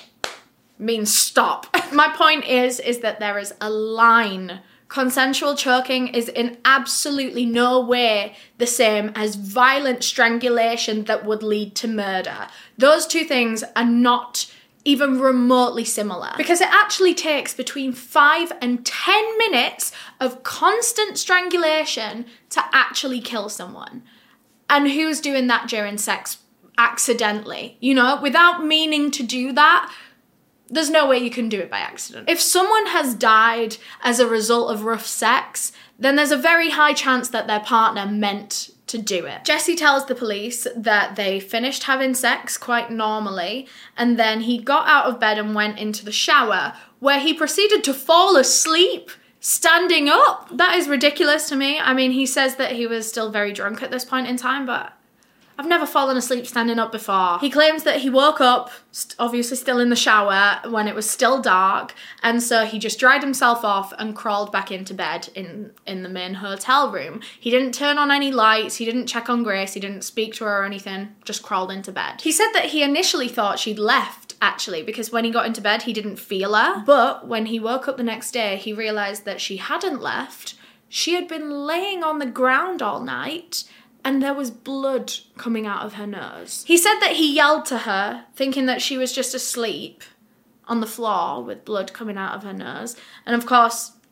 means stop. My point is, is that there is a line. Consensual choking is in absolutely no way the same as violent strangulation that would lead to murder. Those two things are not even remotely similar, because it actually takes between five and ten minutes of constant strangulation to actually kill someone. And who's doing that during sex accidentally? You know, without meaning to do that, there's no way you can do it by accident. If someone has died as a result of rough sex, then there's a very high chance that their partner meant to do it. Jesse tells the police that they finished having sex quite normally, and then he got out of bed and went into the shower, where he proceeded to fall asleep standing up. That is ridiculous to me. I mean, he says that he was still very drunk at this point in time, but I've never fallen asleep standing up before. He claims that he woke up, st- obviously still in the shower, when it was still dark, and so he just dried himself off and crawled back into bed in, in the main hotel room. He didn't turn on any lights, he didn't check on Grace, he didn't speak to her or anything, just crawled into bed. He said that he initially thought she'd left, actually, because when he got into bed, he didn't feel her. But when he woke up the next day, he realised that she hadn't left. She had been laying on the ground all night, and there was blood coming out of her nose. He said that he yelled to her, thinking that she was just asleep on the floor with blood coming out of her nose. And of course,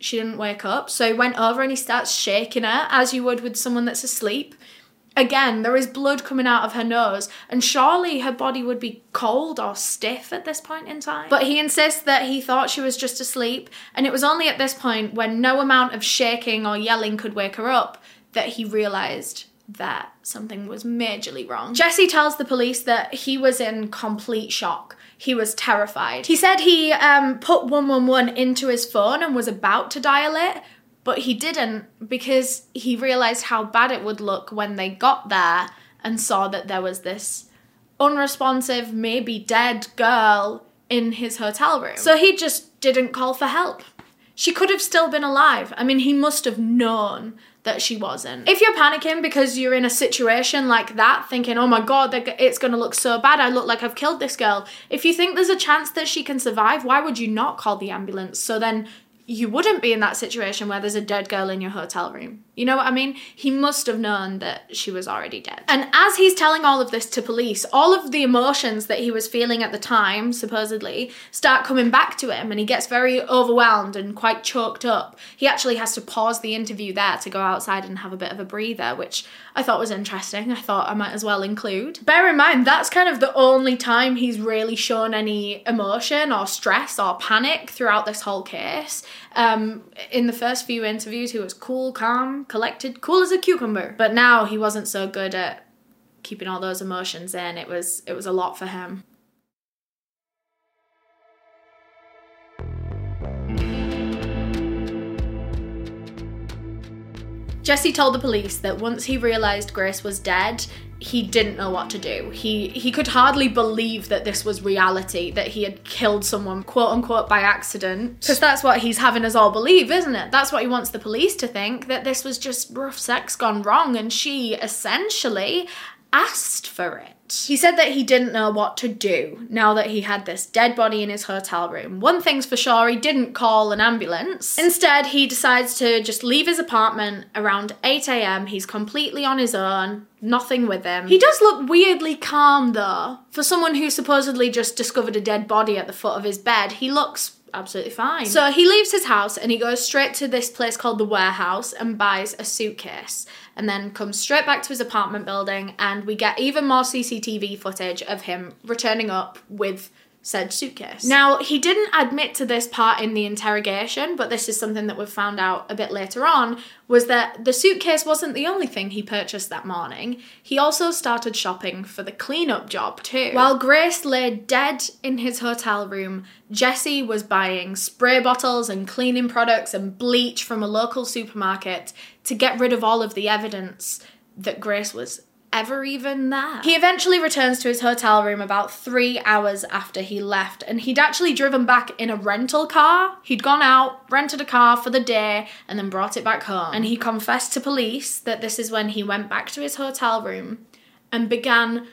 she didn't wake up. So he went over and he starts shaking her, as you would with someone that's asleep. Again, there is blood coming out of her nose, and surely her body would be cold or stiff at this point in time. But he insists that he thought she was just asleep, and it was only at this point, when no amount of shaking or yelling could wake her up, that he realised that something was majorly wrong. Jesse tells the police that he was in complete shock. He was terrified. He said he um, put one one one into his phone and was about to dial it, but he didn't, because he realised how bad it would look when they got there and saw that there was this unresponsive, maybe dead girl in his hotel room. So he just didn't call for help. She could have still been alive. I mean, he must have known that she wasn't. If you're panicking because you're in a situation like that, thinking, oh my God, it's gonna look so bad, I look like I've killed this girl. If you think there's a chance that she can survive, why would you not call the ambulance? So then you wouldn't be in that situation where there's a dead girl in your hotel room. You know what I mean? He must have known that she was already dead. And as he's telling all of this to police, all of the emotions that he was feeling at the time, supposedly, start coming back to him, and he gets very overwhelmed and quite choked up. He actually has to pause the interview there to go outside and have a bit of a breather, which I thought was interesting. I thought I might as well include. Bear in mind, that's kind of the only time he's really shown any emotion or stress or panic throughout this whole case. Um, in the first few interviews, he was cool, calm, collected, cool as a cucumber. But now he wasn't so good at keeping all those emotions in. It was, it was a lot for him. Jesse told the police that once he realised Grace was dead, he didn't know what to do. He he could hardly believe that this was reality, that he had killed someone, quote unquote, by accident. Because that's what he's having us all believe, isn't it? That's what he wants the police to think, that this was just rough sex gone wrong, and she essentially asked for it. He said that he didn't know what to do now that he had this dead body in his hotel room. One thing's for sure, he didn't call an ambulance. Instead, he decides to just leave his apartment around eight a m. He's completely on his own, nothing with him. He does look weirdly calm though. For someone who supposedly just discovered a dead body at the foot of his bed, he looks absolutely fine. So he leaves his house and he goes straight to this place called The Warehouse and buys a suitcase, and then comes straight back to his apartment building, and we get even more C C T V footage of him returning up with said suitcase. Now, he didn't admit to this part in the interrogation, but this is something that we've found out a bit later on, was that the suitcase wasn't the only thing he purchased that morning. He also started shopping for the cleanup job too. While Grace lay dead in his hotel room, Jesse was buying spray bottles and cleaning products and bleach from a local supermarket to get rid of all of the evidence that Grace was ever even there. He eventually returns to his hotel room about three hours after he left, and he'd actually driven back in a rental car. He'd gone out, rented a car for the day, and then brought it back home. And he confessed to police that this is when he went back to his hotel room and began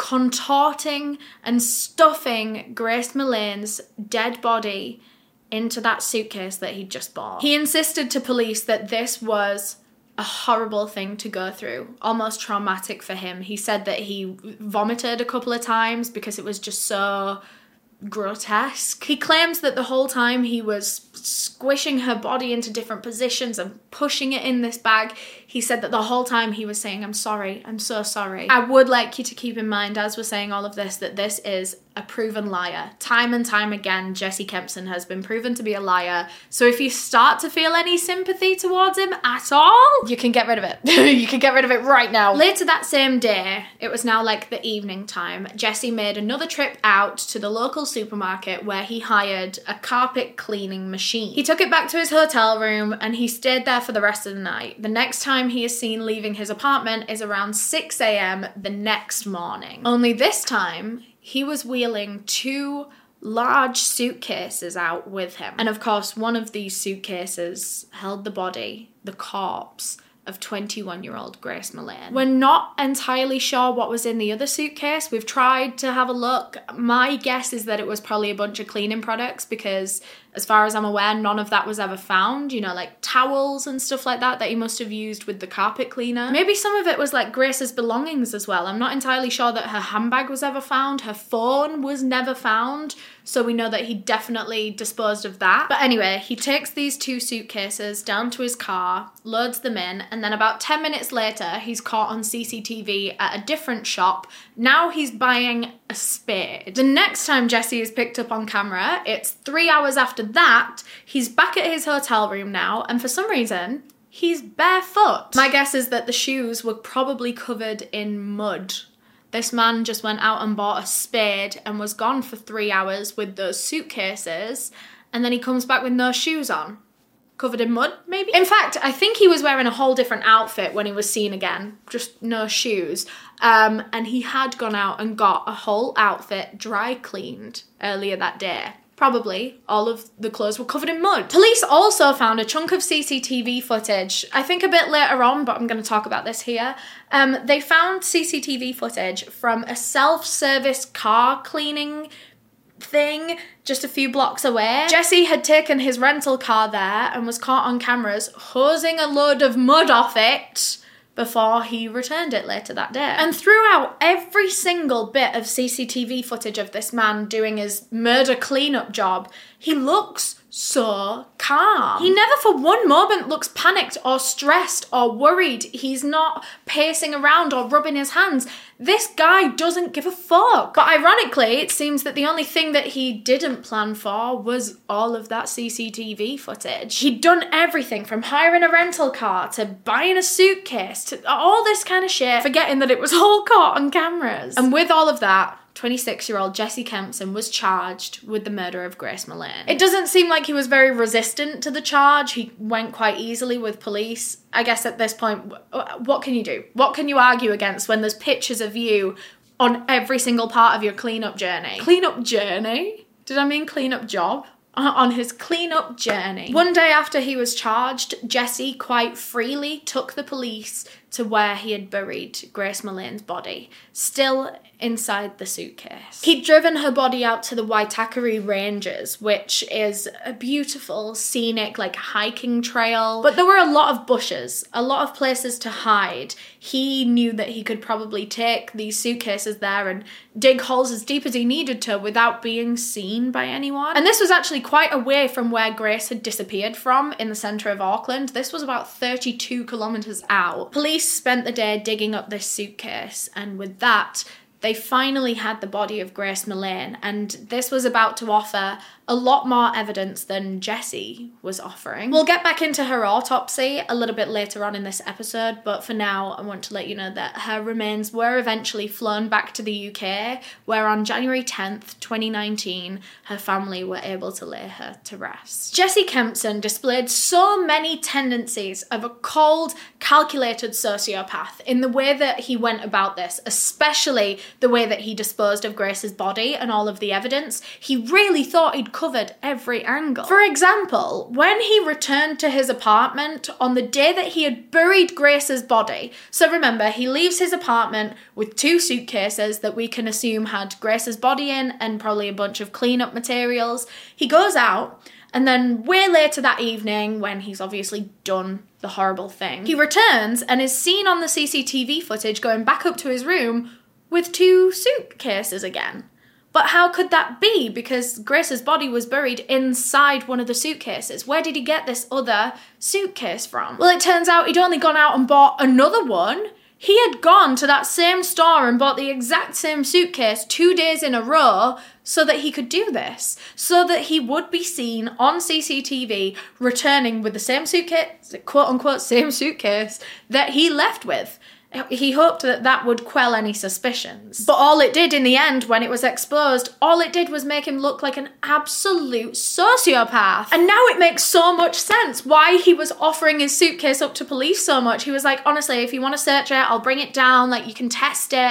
contorting and stuffing Grace Millane's dead body into that suitcase that he'd just bought. He insisted to police that this was a horrible thing to go through, almost traumatic for him. He said that he vomited a couple of times because it was just so grotesque. He claims that the whole time he was squishing her body into different positions and pushing it in this bag, he said that the whole time he was saying, I'm sorry, I'm so sorry. I would like you to keep in mind, as we're saying all of this, that this is a proven liar. Time and time again, Jesse Kempson has been proven to be a liar. So if you start to feel any sympathy towards him at all, you can get rid of it. You can get rid of it right now. Later that same day, it was now like the evening time, Jesse made another trip out to the local supermarket where he hired a carpet cleaning machine. He took it back to his hotel room and he stayed there for the rest of the night. The next time he is seen leaving his apartment is around six a m the next morning. Only this time, he was wheeling two large suitcases out with him. And of course, one of these suitcases held the body, the corpse, of twenty-one-year-old Grace Millane. We're not entirely sure what was in the other suitcase. We've tried to have a look. My guess is that it was probably a bunch of cleaning products because, as far as I'm aware, none of that was ever found. You know, like towels and stuff like that that he must have used with the carpet cleaner. Maybe some of it was like Grace's belongings as well. I'm not entirely sure that her handbag was ever found. Her phone was never found. So we know that he definitely disposed of that. But anyway, he takes these two suitcases down to his car, loads them in, and then about ten minutes later, he's caught on C C T V at a different shop. Now he's buying a spade. The next time Jesse is picked up on camera, it's three hours after that. He's back at his hotel room now, and for some reason, he's barefoot. My guess is that the shoes were probably covered in mud. This man just went out and bought a spade and was gone for three hours with those suitcases, and then he comes back with no shoes on. Covered in mud, maybe? In fact, I think he was wearing a whole different outfit when he was seen again, just no shoes. Um, and he had gone out and got a whole outfit dry cleaned earlier that day. Probably all of the clothes were covered in mud. Police also found a chunk of C C T V footage, I think a bit later on, but I'm going to talk about this here. Um, they found C C T V footage from a self-service car cleaning thing just a few blocks away. Jesse had taken his rental car there and was caught on cameras hosing a load of mud off it before he returned it later that day. And throughout every single bit of C C T V footage of this man doing his murder cleanup job, he looks so calm. He never for one moment looks panicked or stressed or worried. He's not pacing around or rubbing his hands. This guy doesn't give a fuck. But ironically, it seems that the only thing that he didn't plan for was all of that C C T V footage. He'd done everything from hiring a rental car to buying a suitcase to all this kind of shit, forgetting that it was all caught on cameras. And with all of that, twenty-six-year-old Jesse Kempson was charged with the murder of Grace Millane. It doesn't seem like he was very resistant to the charge. He went quite easily with police. I guess at this point, what can you do? What can you argue against when there's pictures of you on every single part of your cleanup journey? Cleanup journey? Did I mean cleanup job? On his cleanup journey. One day after he was charged, Jesse quite freely took the police to where he had buried Grace Millane's body, still inside the suitcase. He'd driven her body out to the Waitakere Ranges, which is a beautiful, scenic, like, hiking trail. But there were a lot of bushes, a lot of places to hide. He knew that he could probably take these suitcases there and dig holes as deep as he needed to without being seen by anyone. And this was actually quite away from where Grace had disappeared from in the centre of Auckland. This was about thirty-two kilometres out. Police spent the day digging up this suitcase, and with that, they finally had the body of Grace Millane, and this was about to offer a lot more evidence than Jesse was offering. We'll get back into her autopsy a little bit later on in this episode, but for now, I want to let you know that her remains were eventually flown back to the U K, where on January tenth, twenty nineteen, her family were able to lay her to rest. Jesse Kempson displayed so many tendencies of a cold, calculated sociopath in the way that he went about this, especially the way that he disposed of Grace's body and all of the evidence. He really thought he'd covered every angle. For example, when he returned to his apartment on the day that he had buried Grace's body, so remember, he leaves his apartment with two suitcases that we can assume had Grace's body in and probably a bunch of cleanup materials. He goes out, and then way later that evening, when he's obviously done the horrible thing, he returns and is seen on the C C T V footage going back up to his room with two suitcases again. But how could that be? Because Grace's body was buried inside one of the suitcases. Where did he get this other suitcase from? Well, it turns out he'd only gone out and bought another one. He had gone to that same store and bought the exact same suitcase two days in a row so that he could do this. So that he would be seen on C C T V returning with the same suitcase, quote unquote, same suitcase that he left with. He hoped that that would quell any suspicions. But all it did in the end, when it was exposed, all it did was make him look like an absolute sociopath. And now it makes so much sense why he was offering his suitcase up to police so much. He was like, honestly, if you want to search it, I'll bring it down, like, you can test it.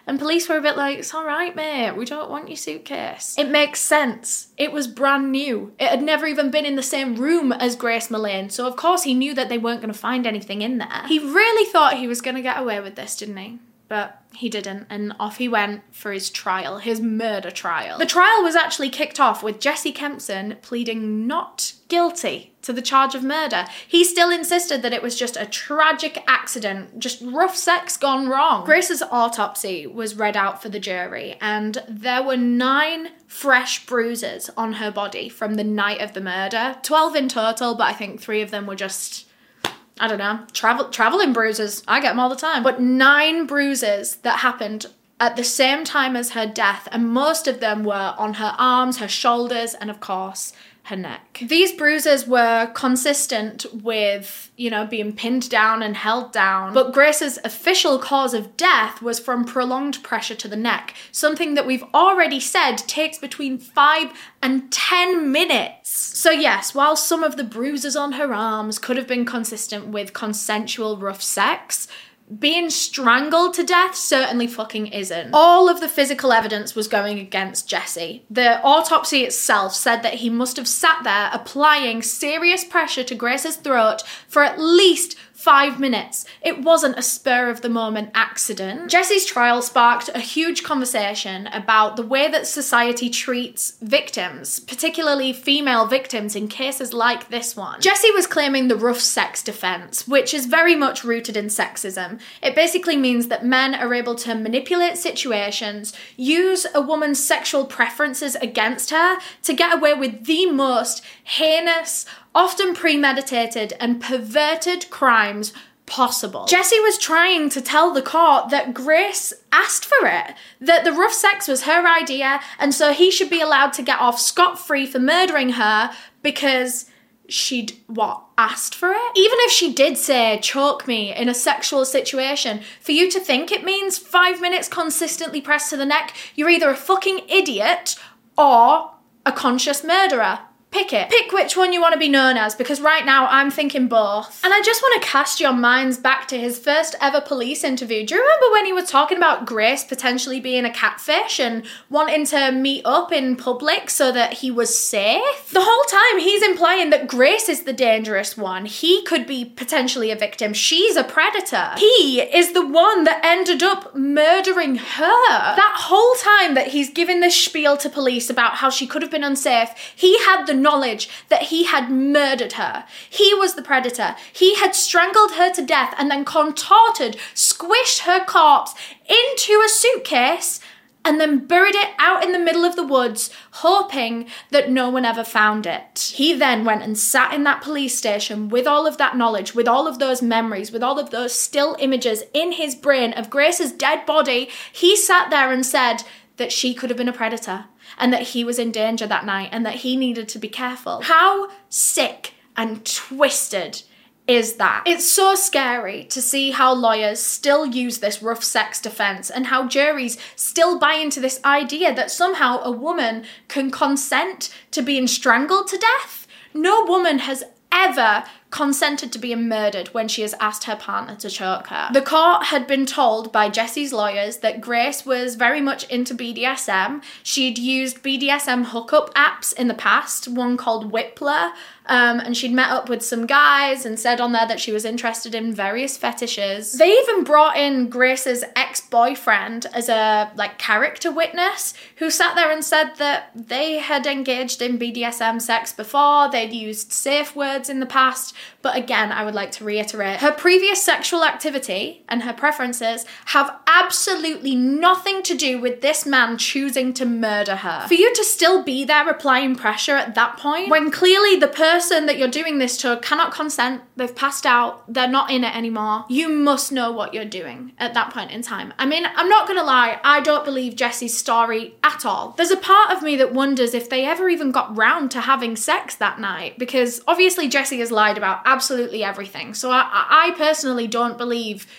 And police were a bit like, it's all right, mate, we don't want your suitcase. It makes sense. It was brand new. It had never even been in the same room as Grace Millane, so of course he knew that they weren't going to find anything in there. He really thought he was going to get away with this, didn't he? But he didn't, and off he went for his trial, his murder trial. The trial was actually kicked off with Jesse Kempson pleading not guilty to the charge of murder. He still insisted that it was just a tragic accident, just rough sex gone wrong. Grace's autopsy was read out for the jury, and there were nine fresh bruises on her body from the night of the murder. twelve in total, but I think three of them were just... I don't know, travel traveling bruises. I get them all the time. But nine bruises that happened at the same time as her death, and most of them were on her arms, her shoulders, and of course, her neck. These bruises were consistent with, you know, being pinned down and held down, but Grace's official cause of death was from prolonged pressure to the neck, something that we've already said takes between five and ten minutes. So yes, while some of the bruises on her arms could have been consistent with consensual rough sex, being strangled to death certainly fucking isn't. All of the physical evidence was going against Jesse. The autopsy itself said that he must have sat there applying serious pressure to Grace's throat for at least five minutes. It wasn't a spur of the moment accident. Jesse's trial sparked a huge conversation about the way that society treats victims, particularly female victims in cases like this one. Jesse was claiming the rough sex defense, which is very much rooted in sexism. It basically means that men are able to manipulate situations, use a woman's sexual preferences against her to get away with the most heinous, often premeditated and perverted crimes possible. Jesse was trying to tell the court that Grace asked for it, that the rough sex was her idea, and so he should be allowed to get off scot-free for murdering her because she'd, what, asked for it? Even if she did say, choke me in a sexual situation, for you to think it means five minutes consistently pressed to the neck, you're either a fucking idiot or a conscious murderer. Pick it. Pick which one you want to be known as, because right now I'm thinking both. And I just want to cast your minds back to his first ever police interview. Do you remember when he was talking about Grace potentially being a catfish and wanting to meet up in public so that he was safe? The whole time he's implying that Grace is the dangerous one. He could be potentially a victim. She's a predator. He is the one that ended up murdering her. That whole time that he's giving this spiel to police about how she could have been unsafe, he had the knowledge that he had murdered her. He was the predator. He had strangled her to death and then contorted, squished her corpse into a suitcase and then buried it out in the middle of the woods, hoping that no one ever found it. He then went and sat in that police station with all of that knowledge, with all of those memories, with all of those still images in his brain of Grace's dead body. He sat there and said that she could have been a predator, and that he was in danger that night, and that he needed to be careful. How sick and twisted is that? It's so scary to see how lawyers still use this rough sex defense, and how juries still buy into this idea that somehow a woman can consent to being strangled to death. No woman has ever consented to being murdered when she has asked her partner to choke her. The court had been told by Jesse's lawyers that Grace was very much into B D S M. She'd used B D S M hookup apps in the past, one called Whippler, um, and she'd met up with some guys and said on there that she was interested in various fetishes. They even brought in Grace's ex-boyfriend as a like character witness, who sat there and said that they had engaged in B D S M sex before, they'd used safe words in the past. But again, I would like to reiterate, her previous sexual activity and her preferences have absolutely nothing to do with this man choosing to murder her. For you to still be there applying pressure at that point, when clearly the person that you're doing this to cannot consent, they've passed out, they're not in it anymore, you must know what you're doing at that point in time. I mean, I'm not gonna lie, I don't believe Jesse's story at all. There's a part of me that wonders if they ever even got round to having sex that night, because obviously Jesse has lied about absolutely everything. So I, I personally don't believe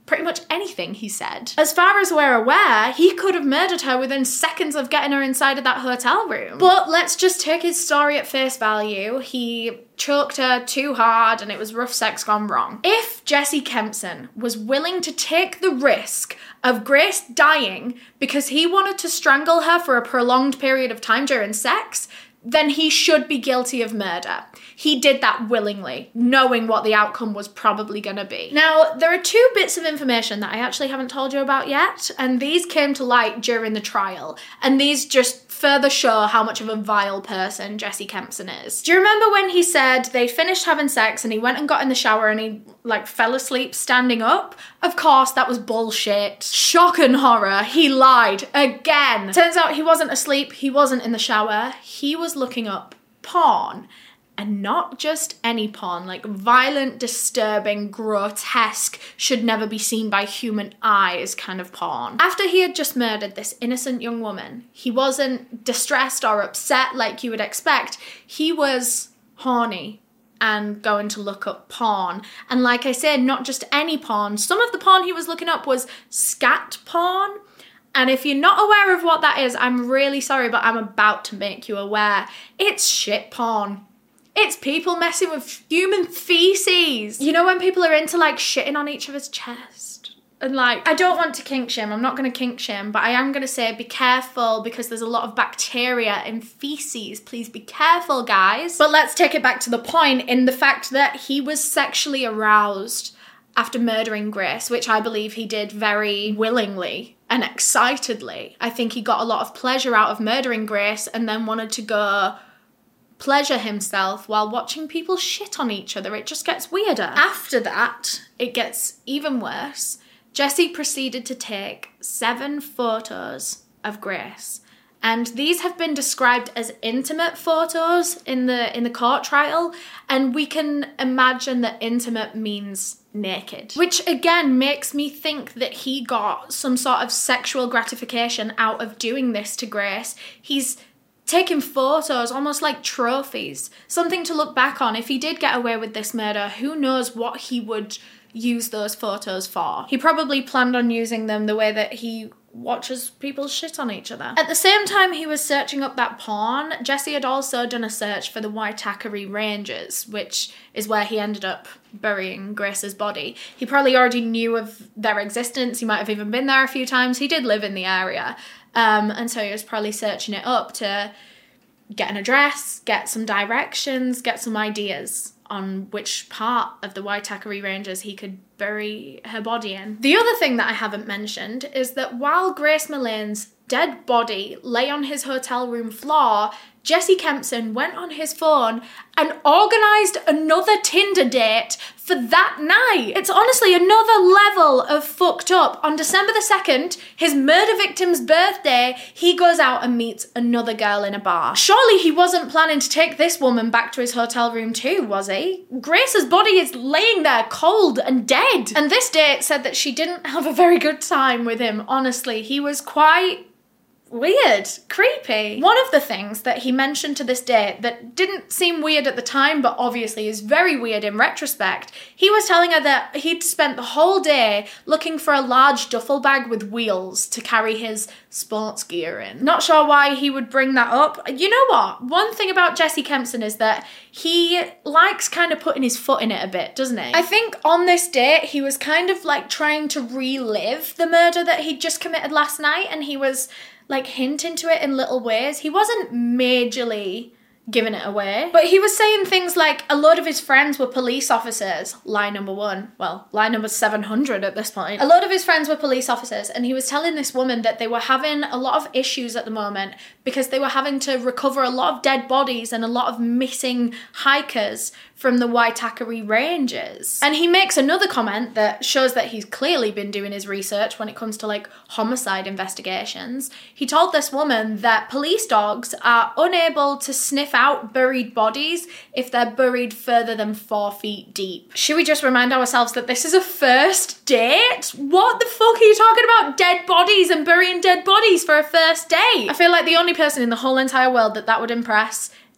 pretty much anything he said. As far as we're aware, he could have murdered her within seconds of getting her inside of that hotel room. But let's just take his story at face value. He choked her too hard and it was rough sex gone wrong. If Jesse Kempson was willing to take the risk of Grace dying because he wanted to strangle her for a prolonged period of time during sex, then he should be guilty of murder. He did that willingly, knowing what the outcome was probably going to be. Now, there are two bits of information that I actually haven't told you about yet, and these came to light during the trial, and these just further show how much of a vile person Jesse Kempson is. Do you remember when he said they finished having sex and he went and got in the shower and he, like, fell asleep standing up? Of course, that was bullshit. Shock and horror, he lied again. Turns out he wasn't asleep, he wasn't in the shower, he was looking up porn. And not just any porn, like violent, disturbing, grotesque, should never be seen by human eyes kind of porn. After he had just murdered this innocent young woman, he wasn't distressed or upset like you would expect. He was horny and going to look up porn. And like I said, not just any porn. Some of the porn he was looking up was scat porn. And if you're not aware of what that is, I'm really sorry, but I'm about to make you aware. It's shit porn. It's people messing with human feces. You know when people are into like shitting on each other's chest? And like, I don't want to kink shame, I'm not going to kink shame, but I am going to say be careful because there's a lot of bacteria in feces. Please be careful, guys. But let's take it back to the point in the fact that he was sexually aroused after murdering Grace, which I believe he did very willingly and excitedly. I think he got a lot of pleasure out of murdering Grace and then wanted to go pleasure himself while watching people shit on each other. It just gets weirder. After that, it gets even worse. Jesse proceeded to take seven photos of Grace. And these have been described as intimate photos in the in the court trial. And we can imagine that intimate means naked. Which again makes me think that he got some sort of sexual gratification out of doing this to Grace. He's taking photos, almost like trophies. Something to look back on. If he did get away with this murder, who knows what he would use those photos for. He probably planned on using them the way that he watches people shit on each other. At the same time he was searching up that porn, Jesse had also done a search for the Waitakere Ranges, which is where he ended up burying Grace's body. He probably already knew of their existence. He might have even been there a few times. He did live in the area. Um, and so he was probably searching it up to get an address, get some directions, get some ideas on which part of the Waitakere Ranges he could bury her body in. The other thing that I haven't mentioned is that while Grace Millane's dead body lay on his hotel room floor, Jesse Kempson went on his phone and organised another Tinder date for that night. It's honestly another level of fucked up. On December the second, his murder victim's birthday, he goes out and meets another girl in a bar. Surely he wasn't planning to take this woman back to his hotel room too, was he? Grace's body is laying there cold and dead. And this date said that she didn't have a very good time with him, honestly. He was quite weird, creepy. One of the things that he mentioned to this date that didn't seem weird at the time, but obviously is very weird in retrospect, he was telling her that he'd spent the whole day looking for a large duffel bag with wheels to carry his sports gear in. Not sure why he would bring that up. You know what? One thing about Jesse Kempson is that he likes kind of putting his foot in it a bit, doesn't he? I think on this date, he was kind of like trying to relive the murder that he'd just committed last night, and he was like hinting to it in little ways. He wasn't majorly giving it away, but he was saying things like a load of his friends were police officers. Lie number one. Well, lie number seven hundred at this point. A load of his friends were police officers, and he was telling this woman that they were having a lot of issues at the moment because they were having to recover a lot of dead bodies and a lot of missing hikers from the Waitakere Ranges. And he makes another comment that shows that he's clearly been doing his research when it comes to like homicide investigations. He told this woman that police dogs are unable to sniff out buried bodies if they're buried further than four feet deep. Should we just remind ourselves that this is a first date? What the fuck are you talking about? Dead bodies and burying dead bodies for a first date? I feel like the only person in the whole entire world that that would impress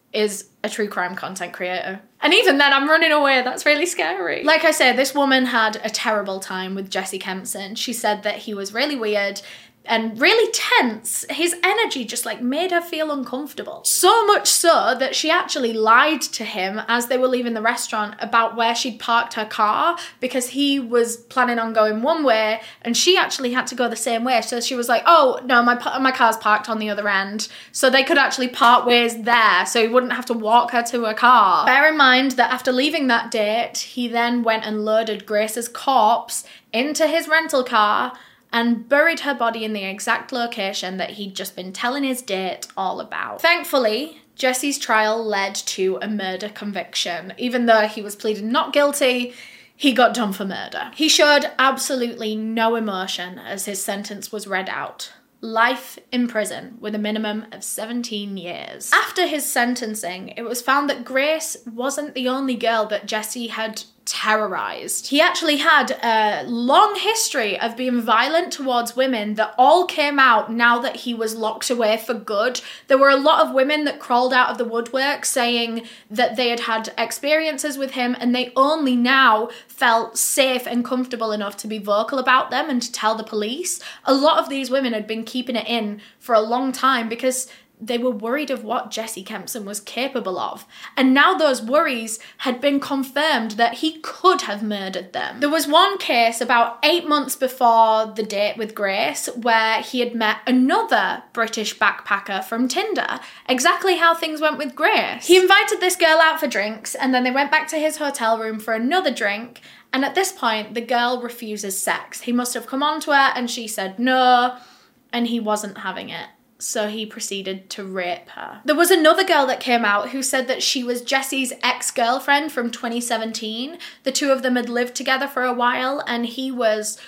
is a true crime content creator. And even then, I'm running away. That's really scary. Like I said, this woman had a terrible time with Jesse Kempson. She said that he was really weird and really tense. His energy just like made her feel uncomfortable. So much so that she actually lied to him as they were leaving the restaurant about where she'd parked her car, because he was planning on going one way and she actually had to go the same way. So she was like, oh no, my, my car's parked on the other end. So they could actually part ways there, so he wouldn't have to walk her to her car. Bear in mind that after leaving that date, he then went and loaded Grace's corpse into his rental car and buried her body in the exact location that he'd just been telling his date all about. Thankfully, Jesse's trial led to a murder conviction. Even though he was pleaded not guilty, he got done for murder. He showed absolutely no emotion as his sentence was read out. Life in prison with a minimum of seventeen years. After his sentencing, it was found that Grace wasn't the only girl that Jesse had terrorized. He actually had a long history of being violent towards women that all came out now that he was locked away for good. There were a lot of women that crawled out of the woodwork saying that they had had experiences with him and they only now felt safe and comfortable enough to be vocal about them and to tell the police. A lot of these women had been keeping it in for a long time because they were worried of what Jesse Kempson was capable of. And now those worries had been confirmed that he could have murdered them. There was one case about eight months before the date with Grace where he had met another British backpacker from Tinder. Exactly how things went with Grace. He invited this girl out for drinks and then they went back to his hotel room for another drink. And at this point, the girl refuses sex. He must have come on to her and she said no, and he wasn't having it. So he proceeded to rape her. There was another girl that came out who said that she was Jesse's ex-girlfriend from twenty seventeen. The two of them had lived together for a while and he was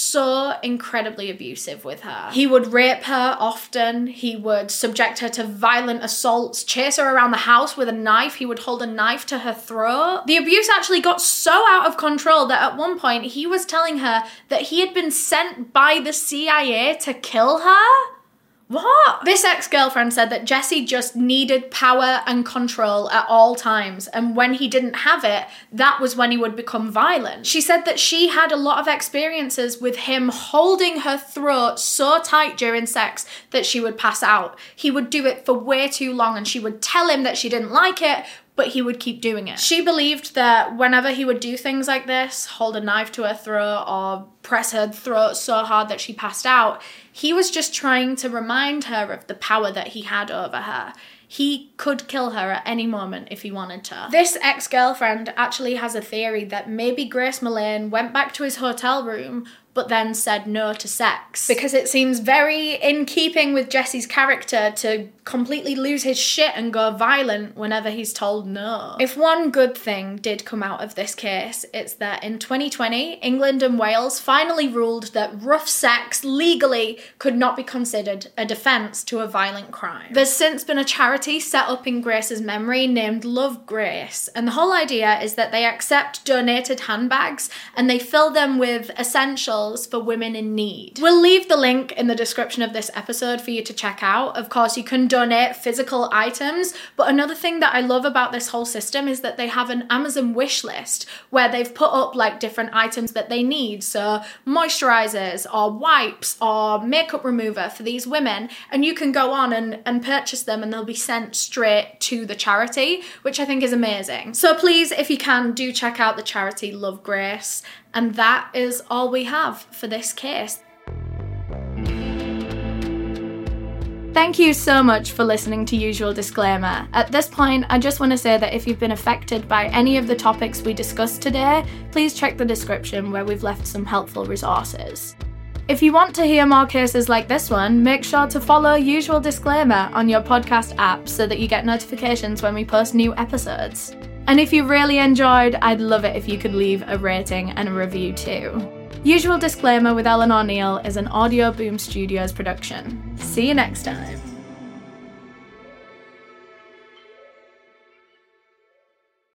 so incredibly abusive with her. He would rape her often. He would subject her to violent assaults, chase her around the house with a knife. He would hold a knife to her throat. The abuse actually got so out of control that at one point he was telling her that he had been sent by the C I A to kill her. What? This ex-girlfriend said that Jesse just needed power and control at all times, and when he didn't have it, that was when he would become violent. She said that she had a lot of experiences with him holding her throat so tight during sex that she would pass out. He would do it for way too long and she would tell him that she didn't like it, but he would keep doing it. She believed that whenever he would do things like this, hold a knife to her throat or press her throat so hard that she passed out, he was just trying to remind her of the power that he had over her. He could kill her at any moment if he wanted to. This ex-girlfriend actually has a theory that maybe Grace Mullane went back to his hotel room but then said no to sex, because it seems very in keeping with Jesse's character to completely lose his shit and go violent whenever he's told no. If one good thing did come out of this case, it's that in twenty twenty, England and Wales finally ruled that rough sex legally could not be considered a defence to a violent crime. There's since been a charity set up in Grace's memory named Love Grace, and the whole idea is that they accept donated handbags and they fill them with essentials for women in need. We'll leave the link in the description of this episode for you to check out. Of course, you can donate physical items, but another thing that I love about this whole system is that they have an Amazon wish list where they've put up like different items that they need. So moisturizers or wipes or makeup remover for these women, and you can go on and, and purchase them and they'll be sent straight to the charity, which I think is amazing. So please, if you can, do check out the charity Love Grace. And that is all we have for this case. Thank you so much for listening to Usual Disclaimer. At this point, I just want to say that if you've been affected by any of the topics we discussed today, please check the description where we've left some helpful resources. If you want to hear more cases like this one, make sure to follow Usual Disclaimer on your podcast app so that you get notifications when we post new episodes. And if you really enjoyed, I'd love it if you could leave a rating and a review too. Usual Disclaimer with Ellen O'Neill is an Audio Boom Studios production. See you next time.